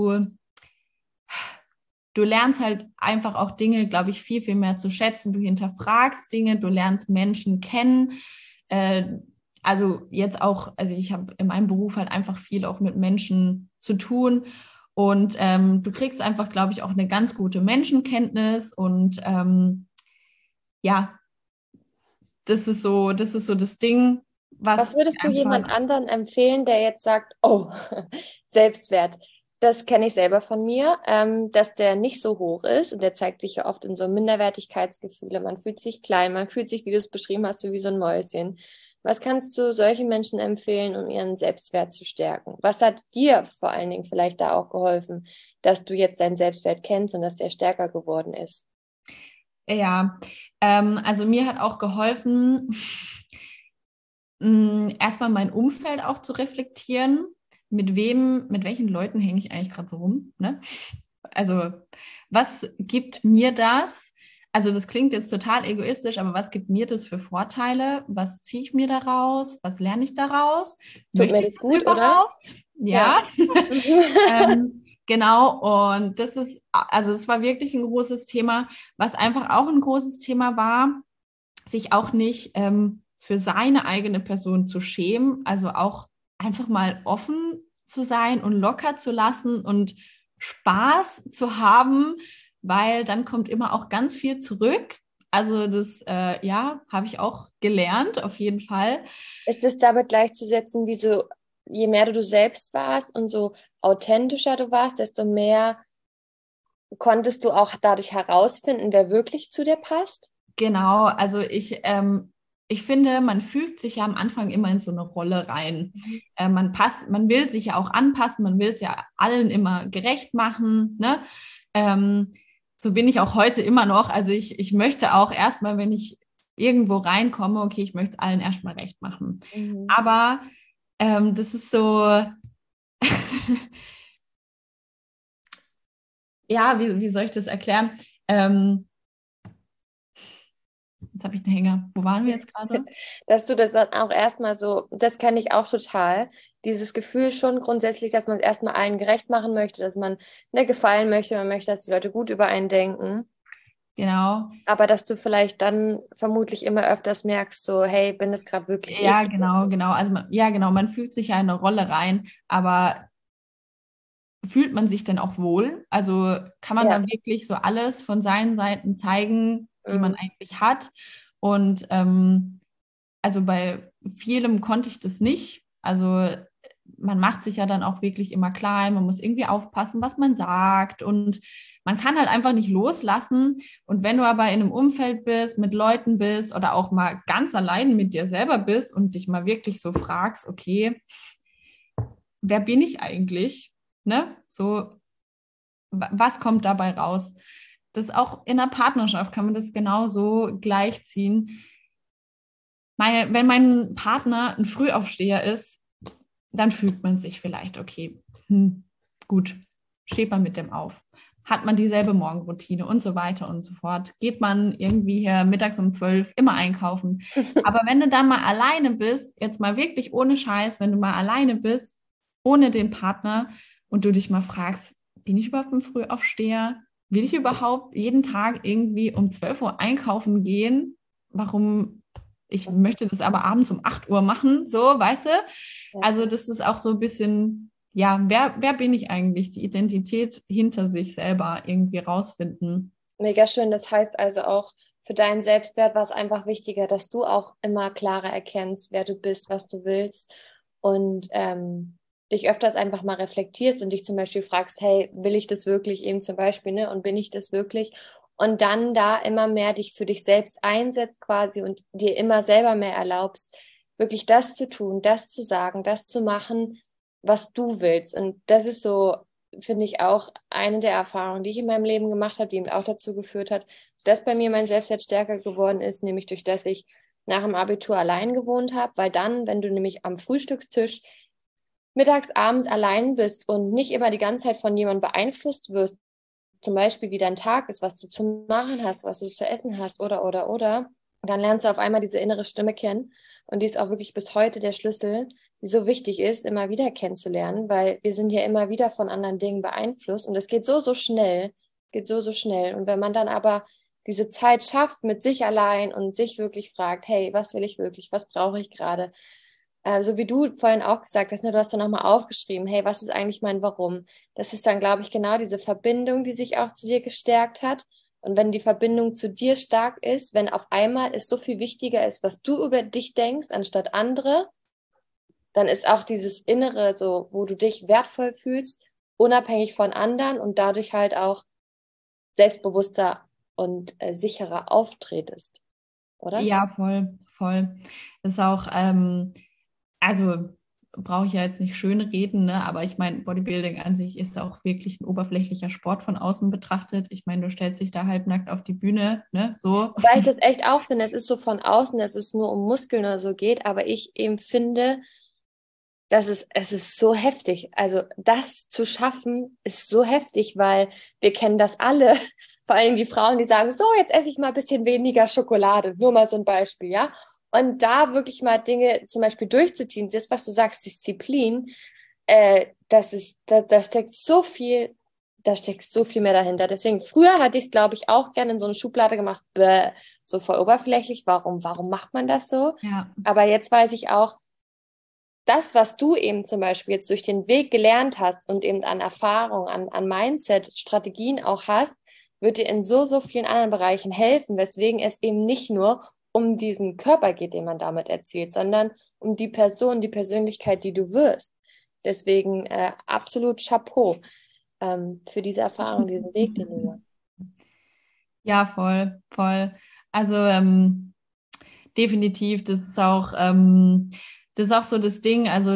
du lernst halt einfach auch Dinge, glaube ich, viel, viel mehr zu schätzen. Du hinterfragst Dinge, du lernst Menschen kennen. Äh, also jetzt auch, also ich habe in meinem Beruf halt einfach viel auch mit Menschen zu tun. Und du kriegst einfach, glaube ich, auch eine ganz gute Menschenkenntnis. Und ja, das ist so das Ding, Was was würdest du jemand einfach. anderen empfehlen, der jetzt sagt, oh, Selbstwert, das kenne ich selber von mir, dass der nicht so hoch ist und der zeigt sich ja oft in so Minderwertigkeitsgefühle. Man fühlt sich klein, man fühlt sich, wie du es beschrieben hast, so wie so ein Mäuschen. Was kannst du solchen Menschen empfehlen, um ihren Selbstwert zu stärken? Was hat dir vor allen Dingen vielleicht da auch geholfen, dass du jetzt deinen Selbstwert kennst und dass der stärker geworden ist? Ja, also mir hat auch geholfen, erstmal mein Umfeld auch zu reflektieren. Mit welchen Leuten hänge ich eigentlich gerade so rum? Ne? Also, was gibt mir das? Also, das klingt jetzt total egoistisch, aber was gibt mir das für Vorteile? Was ziehe ich mir daraus? Was lerne ich daraus? Tut mir Möchte ich das das gut, oder? überhaupt? Ja. Ja. Genau, und das ist, also es war wirklich ein großes Thema. Was einfach auch ein großes Thema war, sich auch nicht für seine eigene Person zu schämen, also auch einfach mal offen zu sein und locker zu lassen und Spaß zu haben, weil dann kommt immer auch ganz viel zurück. Also das, ja, habe ich auch gelernt, auf jeden Fall. Ist es damit gleichzusetzen, wie so, je mehr du selbst warst und so authentischer du warst, desto mehr konntest du auch dadurch herausfinden, wer wirklich zu dir passt? Genau, also ich finde, man fügt sich ja am Anfang immer in so eine Rolle rein. Mhm. Man will sich ja auch anpassen, man will es ja allen immer gerecht machen, ne? Ähm, so bin ich auch heute immer noch. Also ich möchte auch erstmal, wenn ich irgendwo reinkomme, okay, ich möchte es allen erstmal recht machen. Mhm. Aber das ist so, ja, wie soll ich das erklären? Ähm, Jetzt habe ich einen Hänger. Wo waren wir jetzt gerade? Dass du das dann auch erstmal so, das kenne ich auch total, dieses Gefühl schon grundsätzlich, dass man es erstmal allen gerecht machen möchte, dass man ne, gefallen möchte, man möchte, dass die Leute gut über einen denken. Genau. Aber dass du vielleicht dann vermutlich immer öfters merkst, so, hey, bin das gerade wirklich ich? Ja, genau, genau. Also ja, genau, man fühlt sich ja in eine Rolle rein, aber fühlt man sich denn auch wohl? Also kann man Ja. da wirklich so alles von seinen Seiten zeigen, die man Mhm. eigentlich hat? Und also bei vielem konnte ich das nicht. Also man macht sich ja dann auch wirklich immer klein, man muss irgendwie aufpassen, was man sagt und man kann halt einfach nicht loslassen. Und wenn du aber in einem Umfeld bist, mit Leuten bist oder auch mal ganz allein mit dir selber bist und dich mal wirklich so fragst, okay, wer bin ich eigentlich? Ne? So, was kommt dabei raus? Das auch in einer Partnerschaft kann man das genauso gleichziehen. Wenn mein Partner ein Frühaufsteher ist, dann fühlt man sich vielleicht, okay, gut, steht man mit dem auf. Hat man dieselbe Morgenroutine und so weiter und so fort. Geht man irgendwie hier mittags um 12 immer einkaufen. Aber wenn du dann mal alleine bist, jetzt mal wirklich ohne Scheiß, wenn du mal alleine bist, ohne den Partner und du dich mal fragst, bin ich überhaupt ein Frühaufsteher? Will ich überhaupt jeden Tag irgendwie um 12 Uhr einkaufen gehen? Warum? Ich möchte das aber abends um 8 Uhr machen, so, weißt du? Ja. Also das ist auch so ein bisschen, ja, wer bin ich eigentlich? Die Identität hinter sich selber irgendwie rausfinden. Mega schön. Das heißt also auch, für deinen Selbstwert war es einfach wichtiger, dass du auch immer klarer erkennst, wer du bist, was du willst und dich öfters einfach mal reflektierst und dich zum Beispiel fragst, hey, will ich das wirklich eben zum Beispiel, ne? Und bin ich das wirklich? Und dann da immer mehr dich für dich selbst einsetzt quasi und dir immer selber mehr erlaubst, wirklich das zu tun, das zu sagen, das zu machen, was du willst. Und das ist so, finde ich, auch eine der Erfahrungen, die ich in meinem Leben gemacht habe, die eben auch dazu geführt hat, dass bei mir mein Selbstwert stärker geworden ist, nämlich durch das ich nach dem Abitur allein gewohnt habe, weil dann, wenn du nämlich am Frühstückstisch mittags, abends allein bist und nicht immer die ganze Zeit von jemandem beeinflusst wirst, zum Beispiel wie dein Tag ist, was du zu machen hast, was du zu essen hast oder, dann lernst du auf einmal diese innere Stimme kennen und die ist auch wirklich bis heute der Schlüssel, die so wichtig ist, immer wieder kennenzulernen, weil wir sind ja immer wieder von anderen Dingen beeinflusst und es geht so schnell, geht so schnell. Und wenn man dann aber diese Zeit schafft mit sich allein und sich wirklich fragt, hey, was will ich wirklich, was brauche ich gerade? So wie du vorhin auch gesagt hast, ne, du hast dann nochmal aufgeschrieben, hey, was ist eigentlich mein Warum? Das ist dann, glaube ich, genau diese Verbindung, die sich auch zu dir gestärkt hat. Und wenn die Verbindung zu dir stark ist, wenn auf einmal es so viel wichtiger ist, was du über dich denkst, anstatt andere, dann ist auch dieses Innere so, wo du dich wertvoll fühlst, unabhängig von anderen und dadurch halt auch selbstbewusster und sicherer auftretest, oder? Ja, voll, voll. Das ist auch, also brauche ich ja jetzt nicht schön reden, ne? Aber ich meine, Bodybuilding an sich ist auch wirklich ein oberflächlicher Sport von außen betrachtet. Ich meine, du stellst dich da halbnackt auf die Bühne, ne? So. Weil ich das echt auch finde, es ist so von außen, dass es nur um Muskeln oder so geht, aber ich eben finde, es ist so heftig. Also das zu schaffen, ist so heftig, weil wir kennen das alle. Vor allem die Frauen, die sagen, so, jetzt esse ich mal ein bisschen weniger Schokolade. Nur mal so ein Beispiel, ja. Und da wirklich mal Dinge zum Beispiel durchzuziehen, das, was du sagst, Disziplin, da steckt so viel, da steckt so viel mehr dahinter. Deswegen, früher hatte ich es, glaube ich, auch gerne in so eine Schublade gemacht, so voll oberflächlich. Warum macht man das so? Ja. Aber jetzt weiß ich auch, das, was du eben zum Beispiel jetzt durch den Weg gelernt hast und eben an Erfahrung, an Mindset, Strategien auch hast, wird dir in so vielen anderen Bereichen helfen, weswegen es eben nicht nur um diesen Körper geht, den man damit erzielt, sondern um die Person, die Persönlichkeit, die du wirst. Deswegen absolut Chapeau für diese Erfahrung, diesen Weg, den du machst. Ja, voll, voll. Also definitiv, das ist auch so das Ding. Also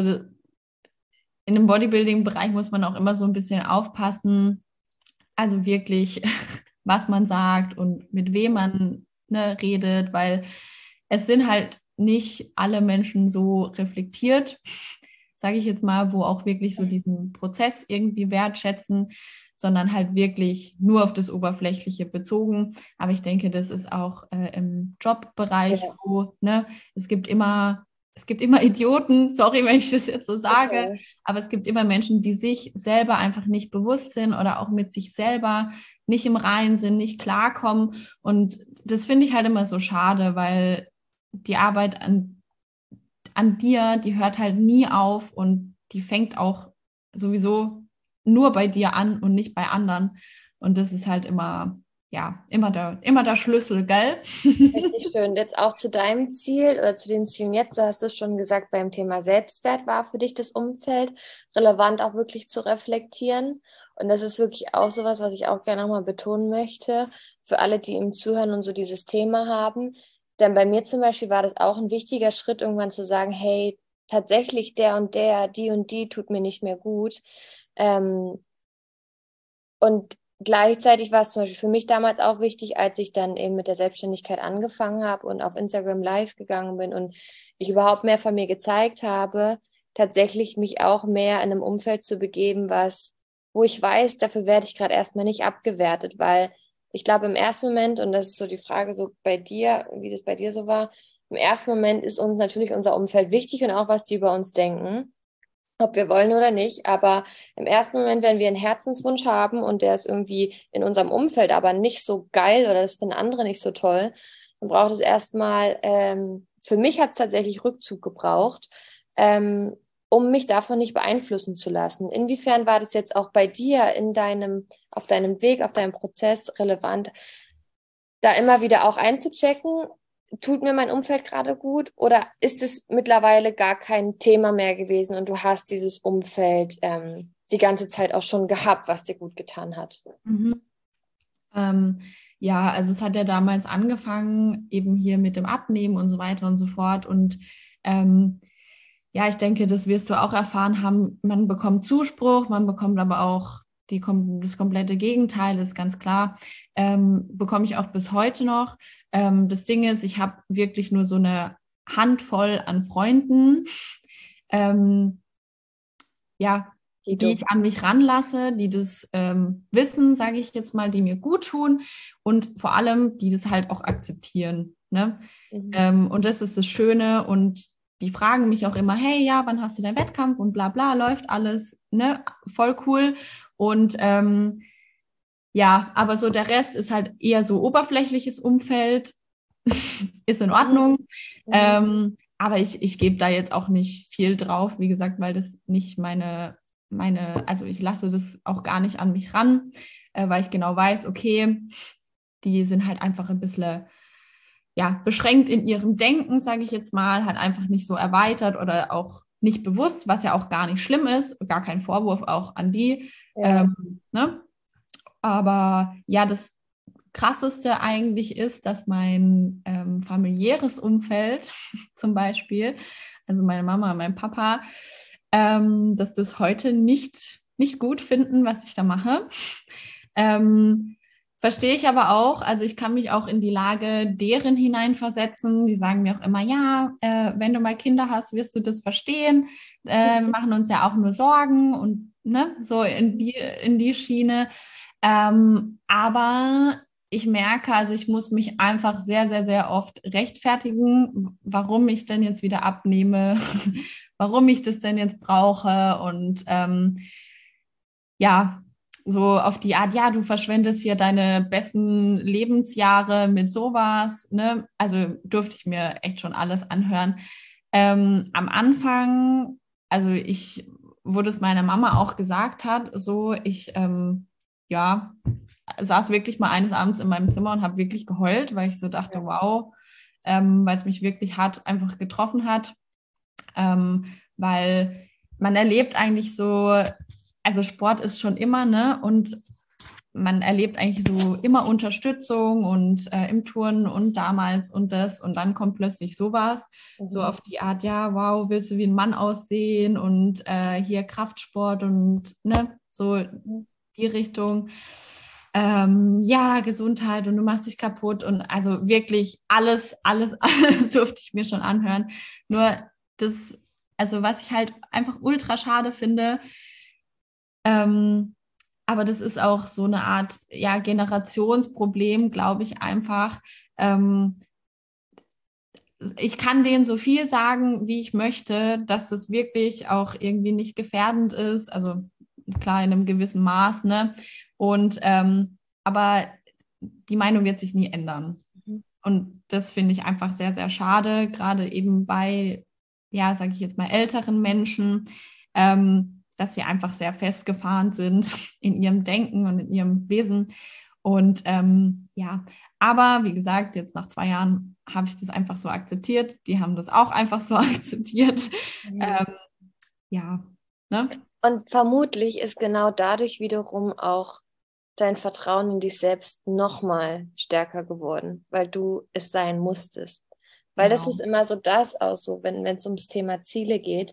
in dem Bodybuilding-Bereich muss man auch immer so ein bisschen aufpassen. Also wirklich, was man sagt und mit wem man, ne, redet, weil es sind halt nicht alle Menschen so reflektiert, sage ich jetzt mal, wo auch wirklich so diesen Prozess irgendwie wertschätzen, sondern halt wirklich nur auf das Oberflächliche bezogen. Aber ich denke, das ist auch im Jobbereich Ja, so, ne? Es gibt immer Idioten, sorry, wenn ich das jetzt so sage, okay. aber es gibt immer Menschen, die sich selber einfach nicht bewusst sind oder auch mit sich selber nicht im Reinen sind, nicht klarkommen. Und das finde ich halt immer so schade, weil die Arbeit an dir, die hört halt nie auf und die fängt auch sowieso nur bei dir an und nicht bei anderen. Und das ist halt immer, ja, immer der Schlüssel, gell? Richtig schön. Jetzt auch zu deinem Ziel oder zu den Zielen jetzt, du hast es schon gesagt, beim Thema Selbstwert war für dich das Umfeld relevant, auch wirklich zu reflektieren. Und das ist wirklich auch sowas, was ich auch gerne nochmal betonen möchte, für alle, die im Zuhören und so dieses Thema haben. Denn bei mir zum Beispiel war das auch ein wichtiger Schritt, irgendwann zu sagen, hey, tatsächlich der und der, die und die tut mir nicht mehr gut. Ähm, und gleichzeitig war es zum Beispiel für mich damals auch wichtig, als ich dann eben mit der Selbstständigkeit angefangen habe und auf Instagram live gegangen bin und ich überhaupt mehr von mir gezeigt habe, tatsächlich mich auch mehr in einem Umfeld zu begeben, wo ich weiß, dafür werde ich gerade erstmal nicht abgewertet, weil ich glaube im ersten Moment, und das ist so die Frage so bei dir, wie das bei dir so war, im ersten Moment ist uns natürlich unser Umfeld wichtig und auch was die über uns denken, ob wir wollen oder nicht. Aber im ersten Moment, wenn wir einen Herzenswunsch haben und der ist irgendwie in unserem Umfeld aber nicht so geil oder das finden andere nicht so toll, dann braucht es erstmal, für mich hat es tatsächlich Rückzug gebraucht, um mich davon nicht beeinflussen zu lassen. Inwiefern war das jetzt auch bei dir auf deinem Weg, auf deinem Prozess relevant, da immer wieder auch einzuchecken, tut mir mein Umfeld gerade gut oder ist es mittlerweile gar kein Thema mehr gewesen und du hast dieses Umfeld die ganze Zeit auch schon gehabt, was dir gut getan hat? Mhm. Ähm, ja, also es hat ja damals angefangen, eben hier mit dem Abnehmen und so weiter und so fort. Und ja, ich denke, das wirst du auch erfahren haben. Man bekommt Zuspruch, man bekommt aber auch das komplette Gegenteil, ist ganz klar. Bekomme ich auch bis heute noch. Das Ding ist, ich habe wirklich nur so eine Handvoll an Freunden, ja, die ich an mich ranlasse, die das wissen, sage ich jetzt mal, die mir gut tun und vor allem, die das halt auch akzeptieren. Ne? Und das ist das Schöne und die fragen mich auch immer, hey, ja, wann hast du deinen Wettkampf und bla bla, läuft alles, ne? Voll cool. Und ja, aber so der Rest ist halt eher so oberflächliches Umfeld, ist in Ordnung. Aber ich gebe da jetzt auch nicht viel drauf, wie gesagt, weil das nicht also ich lasse das auch gar nicht an mich ran, weil ich genau weiß, okay, die sind halt einfach ein bisschen ja, beschränkt in ihrem Denken, sage ich jetzt mal, halt einfach nicht so erweitert oder auch nicht bewusst, was ja auch gar nicht schlimm ist, gar kein Vorwurf auch an die. Ja. Ne? Aber ja, das Krasseste eigentlich ist, dass mein familiäres Umfeld zum Beispiel, also meine Mama und mein Papa, das bis heute nicht gut finden, was ich da mache. Verstehe ich aber auch. Also ich kann mich auch in die Lage deren hineinversetzen. Die sagen mir auch immer, ja, wenn du mal Kinder hast, wirst du das verstehen. Wir machen uns ja auch nur Sorgen und ne, so in die Schiene. Aber ich merke, also ich muss mich einfach sehr, sehr, sehr oft rechtfertigen, warum ich denn jetzt wieder abnehme, warum ich das denn jetzt brauche und ja, so auf die Art, ja, du verschwendest hier deine besten Lebensjahre mit sowas, ne? Also durfte ich mir echt schon alles anhören. Am Anfang, also wo das meine Mama auch gesagt hat, so ja, saß wirklich mal eines Abends in meinem Zimmer und habe wirklich geheult, weil ich so dachte, wow, weil es mich wirklich hart einfach getroffen hat, weil man erlebt eigentlich so, also Sport ist schon immer, ne? Und man erlebt eigentlich so immer Unterstützung und im Turnen und damals und das und dann kommt plötzlich sowas, so auf die Art, ja, wow, willst du wie ein Mann aussehen und hier Kraftsport und ne, so die Richtung. Ja, Gesundheit und du machst dich kaputt und also wirklich alles durfte ich mir schon anhören. Nur das, also was ich halt einfach ultra schade finde, aber das ist auch so eine Art, ja, Generationsproblem, glaube ich einfach. Ich kann denen so viel sagen, wie ich möchte, dass das wirklich auch irgendwie nicht gefährdend ist. Also klar in einem gewissen Maß, ne? Und aber die Meinung wird sich nie ändern. Und das finde ich einfach sehr, sehr schade, gerade eben bei, ja, sage ich jetzt mal, älteren Menschen, dass sie einfach sehr festgefahren sind in ihrem Denken und in ihrem Wesen. Und ja, aber wie gesagt, jetzt nach 2 Jahren habe ich das einfach so akzeptiert. Die haben das auch einfach so akzeptiert. Ja, ne? Und vermutlich ist genau dadurch wiederum auch dein Vertrauen in dich selbst nochmal stärker geworden, weil du es sein musstest. Weil das ist Genau. immer so das auch so, wenn es ums Thema Ziele geht.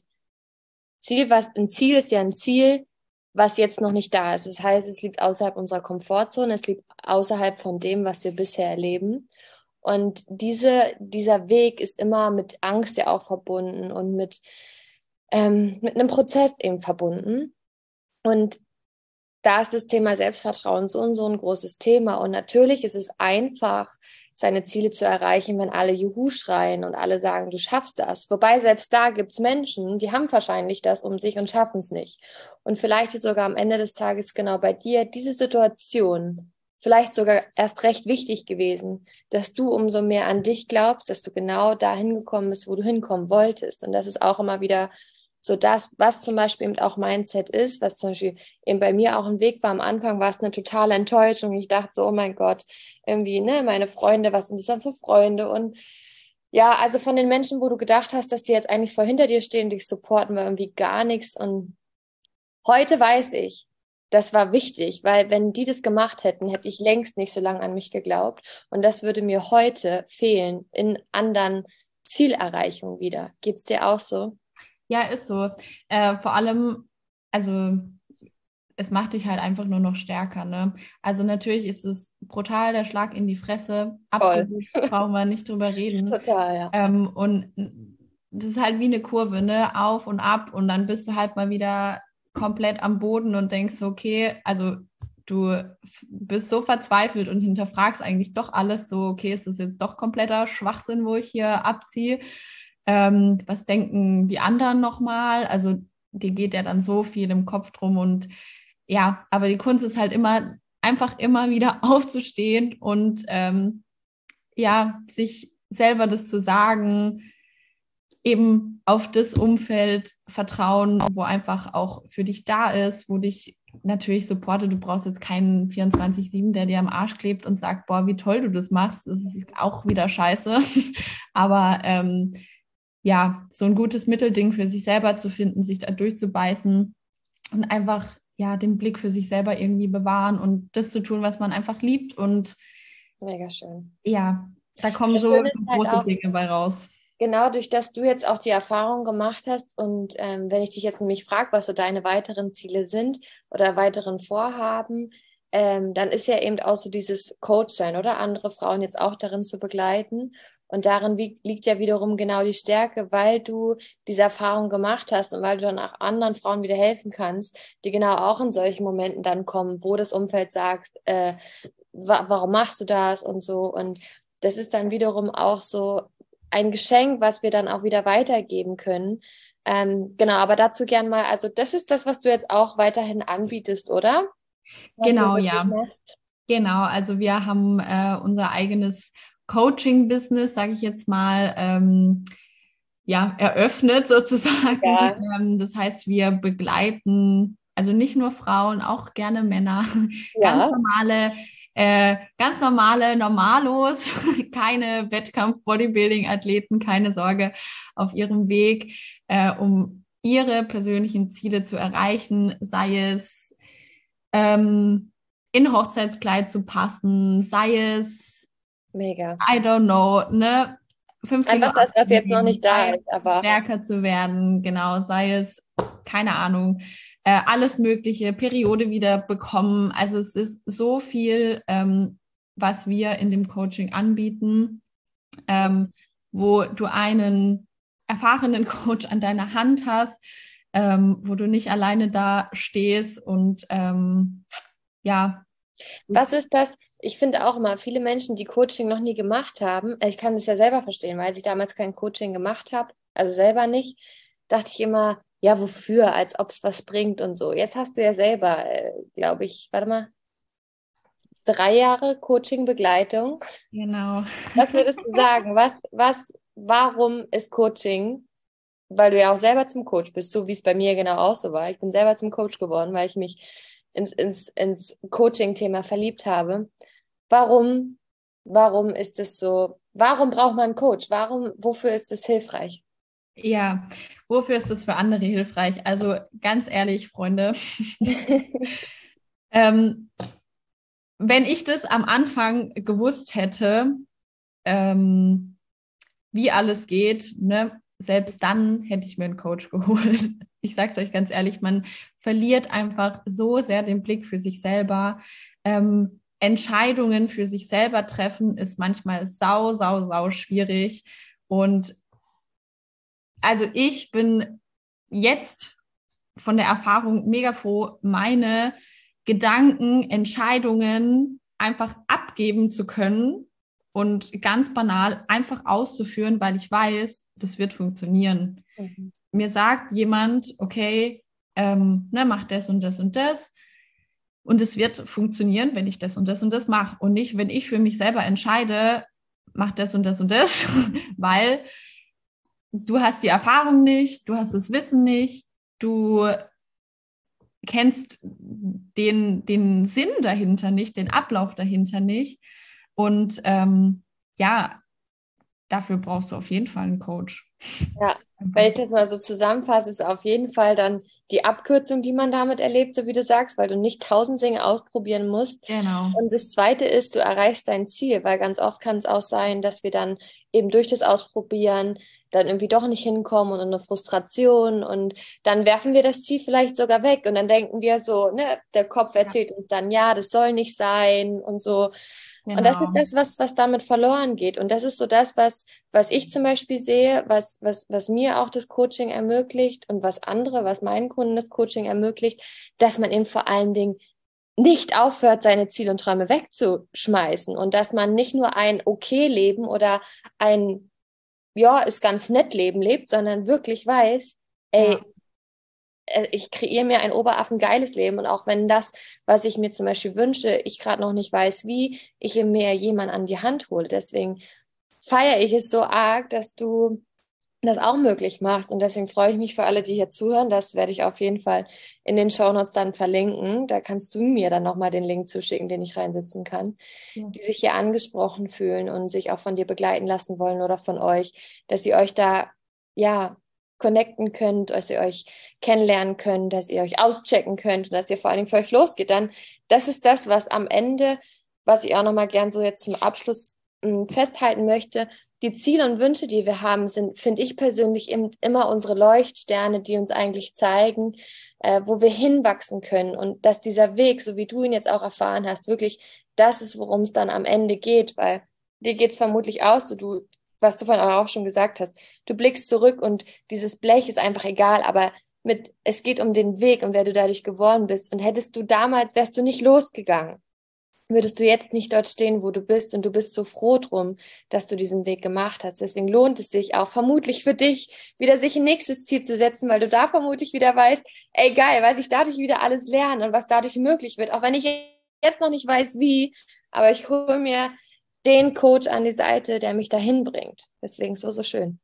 Ein Ziel ist ja ein Ziel, was jetzt noch nicht da ist. Das heißt, es liegt außerhalb unserer Komfortzone, es liegt außerhalb von dem, was wir bisher erleben. Und dieser Weg ist immer mit Angst ja auch verbunden und mit einem Prozess eben verbunden. Und da ist das Thema Selbstvertrauen so und so ein großes Thema. Und natürlich ist es einfach, seine Ziele zu erreichen, wenn alle Juhu schreien und alle sagen, du schaffst das. Wobei selbst da gibt es Menschen, die haben wahrscheinlich das um sich und schaffen es nicht. Und vielleicht ist sogar am Ende des Tages genau bei dir diese Situation vielleicht sogar erst recht wichtig gewesen, dass du umso mehr an dich glaubst, dass du genau dahin gekommen bist, wo du hinkommen wolltest. Und das ist auch immer wieder so das, was zum Beispiel eben auch Mindset ist, was zum Beispiel eben bei mir auch ein Weg war. Am Anfang war es eine totale Enttäuschung. Ich dachte so, oh mein Gott, irgendwie, ne, meine Freunde, was sind das dann für Freunde? Und ja, also von den Menschen, wo du gedacht hast, dass die jetzt eigentlich voll hinter dir stehen, dich supporten, war irgendwie gar nichts. Und heute weiß ich, das war wichtig, weil wenn die das gemacht hätten, hätte ich längst nicht so lange an mich geglaubt. Und das würde mir heute fehlen in anderen Zielerreichungen wieder. Geht's dir auch so? Ja, ist so. Vor allem, also es macht dich halt einfach nur noch stärker, ne? Also natürlich ist es brutal, der Schlag in die Fresse. Voll. Absolut, brauchen wir nicht drüber reden. Total, ja. Und das ist halt wie eine Kurve, ne? Auf und ab. Und dann bist du halt mal wieder komplett am Boden und denkst, okay, also du bist so verzweifelt und hinterfragst eigentlich doch alles so, okay, ist das jetzt doch kompletter Schwachsinn, wo ich hier abziehe? Was denken die anderen nochmal? Also dir geht ja dann so viel im Kopf drum und ja, aber die Kunst ist halt immer, einfach immer wieder aufzustehen und ja, sich selber das zu sagen, eben auf das Umfeld vertrauen, wo einfach auch für dich da ist, wo dich natürlich supportet. Du brauchst jetzt keinen 24/7, der dir am Arsch klebt und sagt, boah, wie toll du das machst. Das ist auch wieder scheiße. Aber ja, so ein gutes Mittelding für sich selber zu finden, sich da durchzubeißen und einfach ja den Blick für sich selber irgendwie bewahren und das zu tun, was man einfach liebt. Und Mega schön. ja, da kommen Das so, Schöne ist so halt große auch, Dinge bei raus. genau durch das du jetzt auch die Erfahrung gemacht hast und wenn ich dich jetzt nämlich frage, was so deine weiteren Ziele sind oder weiteren Vorhaben, dann ist ja eben auch so dieses Coach-Sein oder andere Frauen jetzt auch darin zu begleiten. Und darin liegt ja wiederum genau die Stärke, weil du diese Erfahrung gemacht hast und weil du dann auch anderen Frauen wieder helfen kannst, die genau auch in solchen Momenten dann kommen, wo das Umfeld sagt, warum machst du das und so. Und das ist dann wiederum auch so ein Geschenk, was wir dann auch wieder weitergeben können. Genau, aber dazu gern mal, also das ist das, was du jetzt auch weiterhin anbietest, oder? Was du Genau, richtig ja. machst. Genau, also wir haben unser eigenes Coaching-Business, sage ich jetzt mal, ja, eröffnet sozusagen. Ja, Das heißt, wir begleiten also nicht nur Frauen, auch gerne Männer, ja, ganz normale Normalos, keine Wettkampf-Bodybuilding-Athleten, keine Sorge auf ihrem Weg, um ihre persönlichen Ziele zu erreichen, sei es in Hochzeitskleid zu passen, sei es, mega. I don't know, ne, 5 Kilo Einfach das, was jetzt noch abzunehmen, nicht da sei ist, es aber stärker zu werden, genau, sei es, keine Ahnung, alles Mögliche, Periode wieder bekommen. Also es ist so viel, was wir in dem Coaching anbieten, wo du einen erfahrenen Coach an deiner Hand hast, wo du nicht alleine da stehst und ja. was ist das? Ich finde auch immer, viele Menschen, die Coaching noch nie gemacht haben, ich kann das ja selber verstehen, weil ich damals kein Coaching gemacht habe, also selber nicht, dachte ich immer, ja, wofür, als ob es was bringt und so. Jetzt hast du ja selber, glaube ich, warte mal, 3 Jahre Coaching-Begleitung. Genau. Was würdest du sagen? Warum ist Coaching, weil du ja auch selber zum Coach bist, so wie es bei mir genau auch so war. Ich bin selber zum Coach geworden, weil ich mich ins Coaching-Thema verliebt habe. Warum, warum ist es so? Warum braucht man einen Coach? Wofür ist es hilfreich? Ja, wofür ist das für andere hilfreich? Also ganz ehrlich, Freunde, ähm, wenn ich das am Anfang gewusst hätte, ähm, wie alles geht, ne, selbst dann hätte ich mir einen Coach geholt. Ich sage es euch ganz ehrlich, man verliert einfach so sehr den Blick für sich selber. Entscheidungen für sich selber treffen ist manchmal sau, sau, sau schwierig. Und also ich bin jetzt von der Erfahrung mega froh, meine Gedanken, Entscheidungen einfach abgeben zu können und ganz banal einfach auszuführen, weil ich weiß, das wird funktionieren. Mhm. Mir sagt jemand, okay, ne, mach das und das und das. Und es wird funktionieren, wenn ich das und das und das mache. Und nicht, wenn ich für mich selber entscheide, mach das und das und das, weil du hast die Erfahrung nicht, du hast das Wissen nicht, du kennst den Sinn dahinter nicht, den Ablauf dahinter nicht. Und ja, dafür brauchst du auf jeden Fall einen Coach. Ja, wenn ich das mal so zusammenfasse, ist auf jeden Fall dann die Abkürzung, die man damit erlebt, so wie du sagst, weil du nicht 1000 Dinge ausprobieren musst. Genau. Und das Zweite ist, du erreichst dein Ziel, weil ganz oft kann es auch sein, dass wir dann eben durch das Ausprobieren dann irgendwie doch nicht hinkommen und eine Frustration und dann werfen wir das Ziel vielleicht sogar weg und dann denken wir so, ne, der Kopf erzählt uns dann, ja, das soll nicht sein und so. Und das ist Genau. das, was damit verloren geht. Und das ist so das, was ich zum Beispiel sehe, was mir auch das Coaching ermöglicht und was meinen Kunden das Coaching ermöglicht, dass man eben vor allen Dingen nicht aufhört, seine Ziele und Träume wegzuschmeißen und dass man nicht nur ein Okay-Leben oder ein, ja, ist ganz nett Leben lebt, sondern wirklich weiß, ey, Ja. Ich kreiere mir ein oberaffengeiles Leben und auch wenn das, was ich mir zum Beispiel wünsche, ich gerade noch nicht weiß, wie, ich mir jemand an die Hand hole. Deswegen feiere ich es so arg, dass du das auch möglich machst. Und deswegen freue ich mich für alle, die hier zuhören. Das werde ich auf jeden Fall in den Shownotes dann verlinken. Da kannst du mir dann nochmal den Link zuschicken, den ich reinsetzen kann, Ja. die sich hier angesprochen fühlen und sich auch von dir begleiten lassen wollen oder von euch, dass ihr euch da, ja, connecten könnt, dass ihr euch kennenlernen könnt, dass ihr euch auschecken könnt und dass ihr vor allen Dingen für euch losgeht. Dann, das ist das, was am Ende, was ich auch nochmal gern so jetzt zum Abschluss festhalten möchte, die Ziele und Wünsche, die wir haben, sind, finde ich persönlich, immer unsere Leuchtsterne, die uns eigentlich zeigen, wo wir hinwachsen können. Und dass dieser Weg, so wie du ihn jetzt auch erfahren hast, wirklich das ist, worum es dann am Ende geht, weil dir geht es vermutlich aus, so du, was du vorhin auch schon gesagt hast, du blickst zurück und dieses Blech ist einfach egal, aber es geht um den Weg und wer du dadurch geworden bist. Und hättest du damals, wärst du nicht losgegangen, würdest du jetzt nicht dort stehen, wo du bist und du bist so froh drum, dass du diesen Weg gemacht hast. Deswegen lohnt es sich auch vermutlich für dich, wieder sich ein nächstes Ziel zu setzen, weil du da vermutlich wieder weißt, ey geil, was ich dadurch wieder alles lerne und was dadurch möglich wird, auch wenn ich jetzt noch nicht weiß, wie, aber ich hole mir den Coach an die Seite, der mich dahin bringt. Deswegen so, so schön.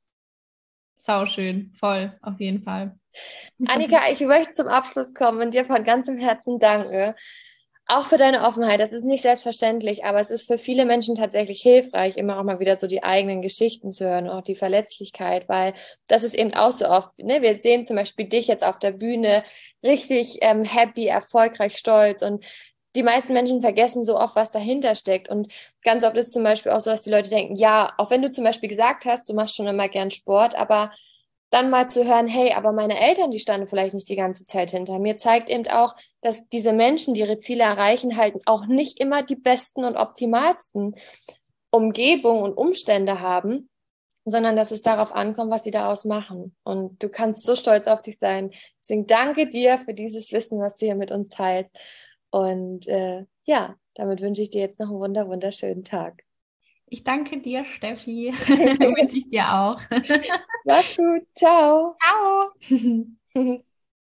Sau schön, voll, auf jeden Fall. Annika, ich möchte zum Abschluss kommen und dir von ganzem Herzen danken. Auch für deine Offenheit. Das ist nicht selbstverständlich, aber es ist für viele Menschen tatsächlich hilfreich, immer auch mal wieder so die eigenen Geschichten zu hören und auch die Verletzlichkeit, weil das ist eben auch so oft, ne? Wir sehen zum Beispiel dich jetzt auf der Bühne richtig happy, erfolgreich, stolz und die meisten Menschen vergessen so oft, was dahinter steckt. Und ganz oft ist es zum Beispiel auch so, dass die Leute denken, ja, auch wenn du zum Beispiel gesagt hast, du machst schon immer gern Sport, aber dann mal zu hören, hey, aber meine Eltern, die standen vielleicht nicht die ganze Zeit hinter mir, zeigt eben auch, dass diese Menschen, die ihre Ziele erreichen, halt auch nicht immer die besten und optimalsten Umgebungen und Umstände haben, sondern dass es darauf ankommt, was sie daraus machen. Und du kannst so stolz auf dich sein. Deswegen danke dir für dieses Wissen, was du hier mit uns teilst. Und ja, damit wünsche ich dir jetzt noch einen wunderschönen Tag. Ich danke dir, Steffi. Wünsche ich dir auch. Mach's gut. Ciao. Ciao.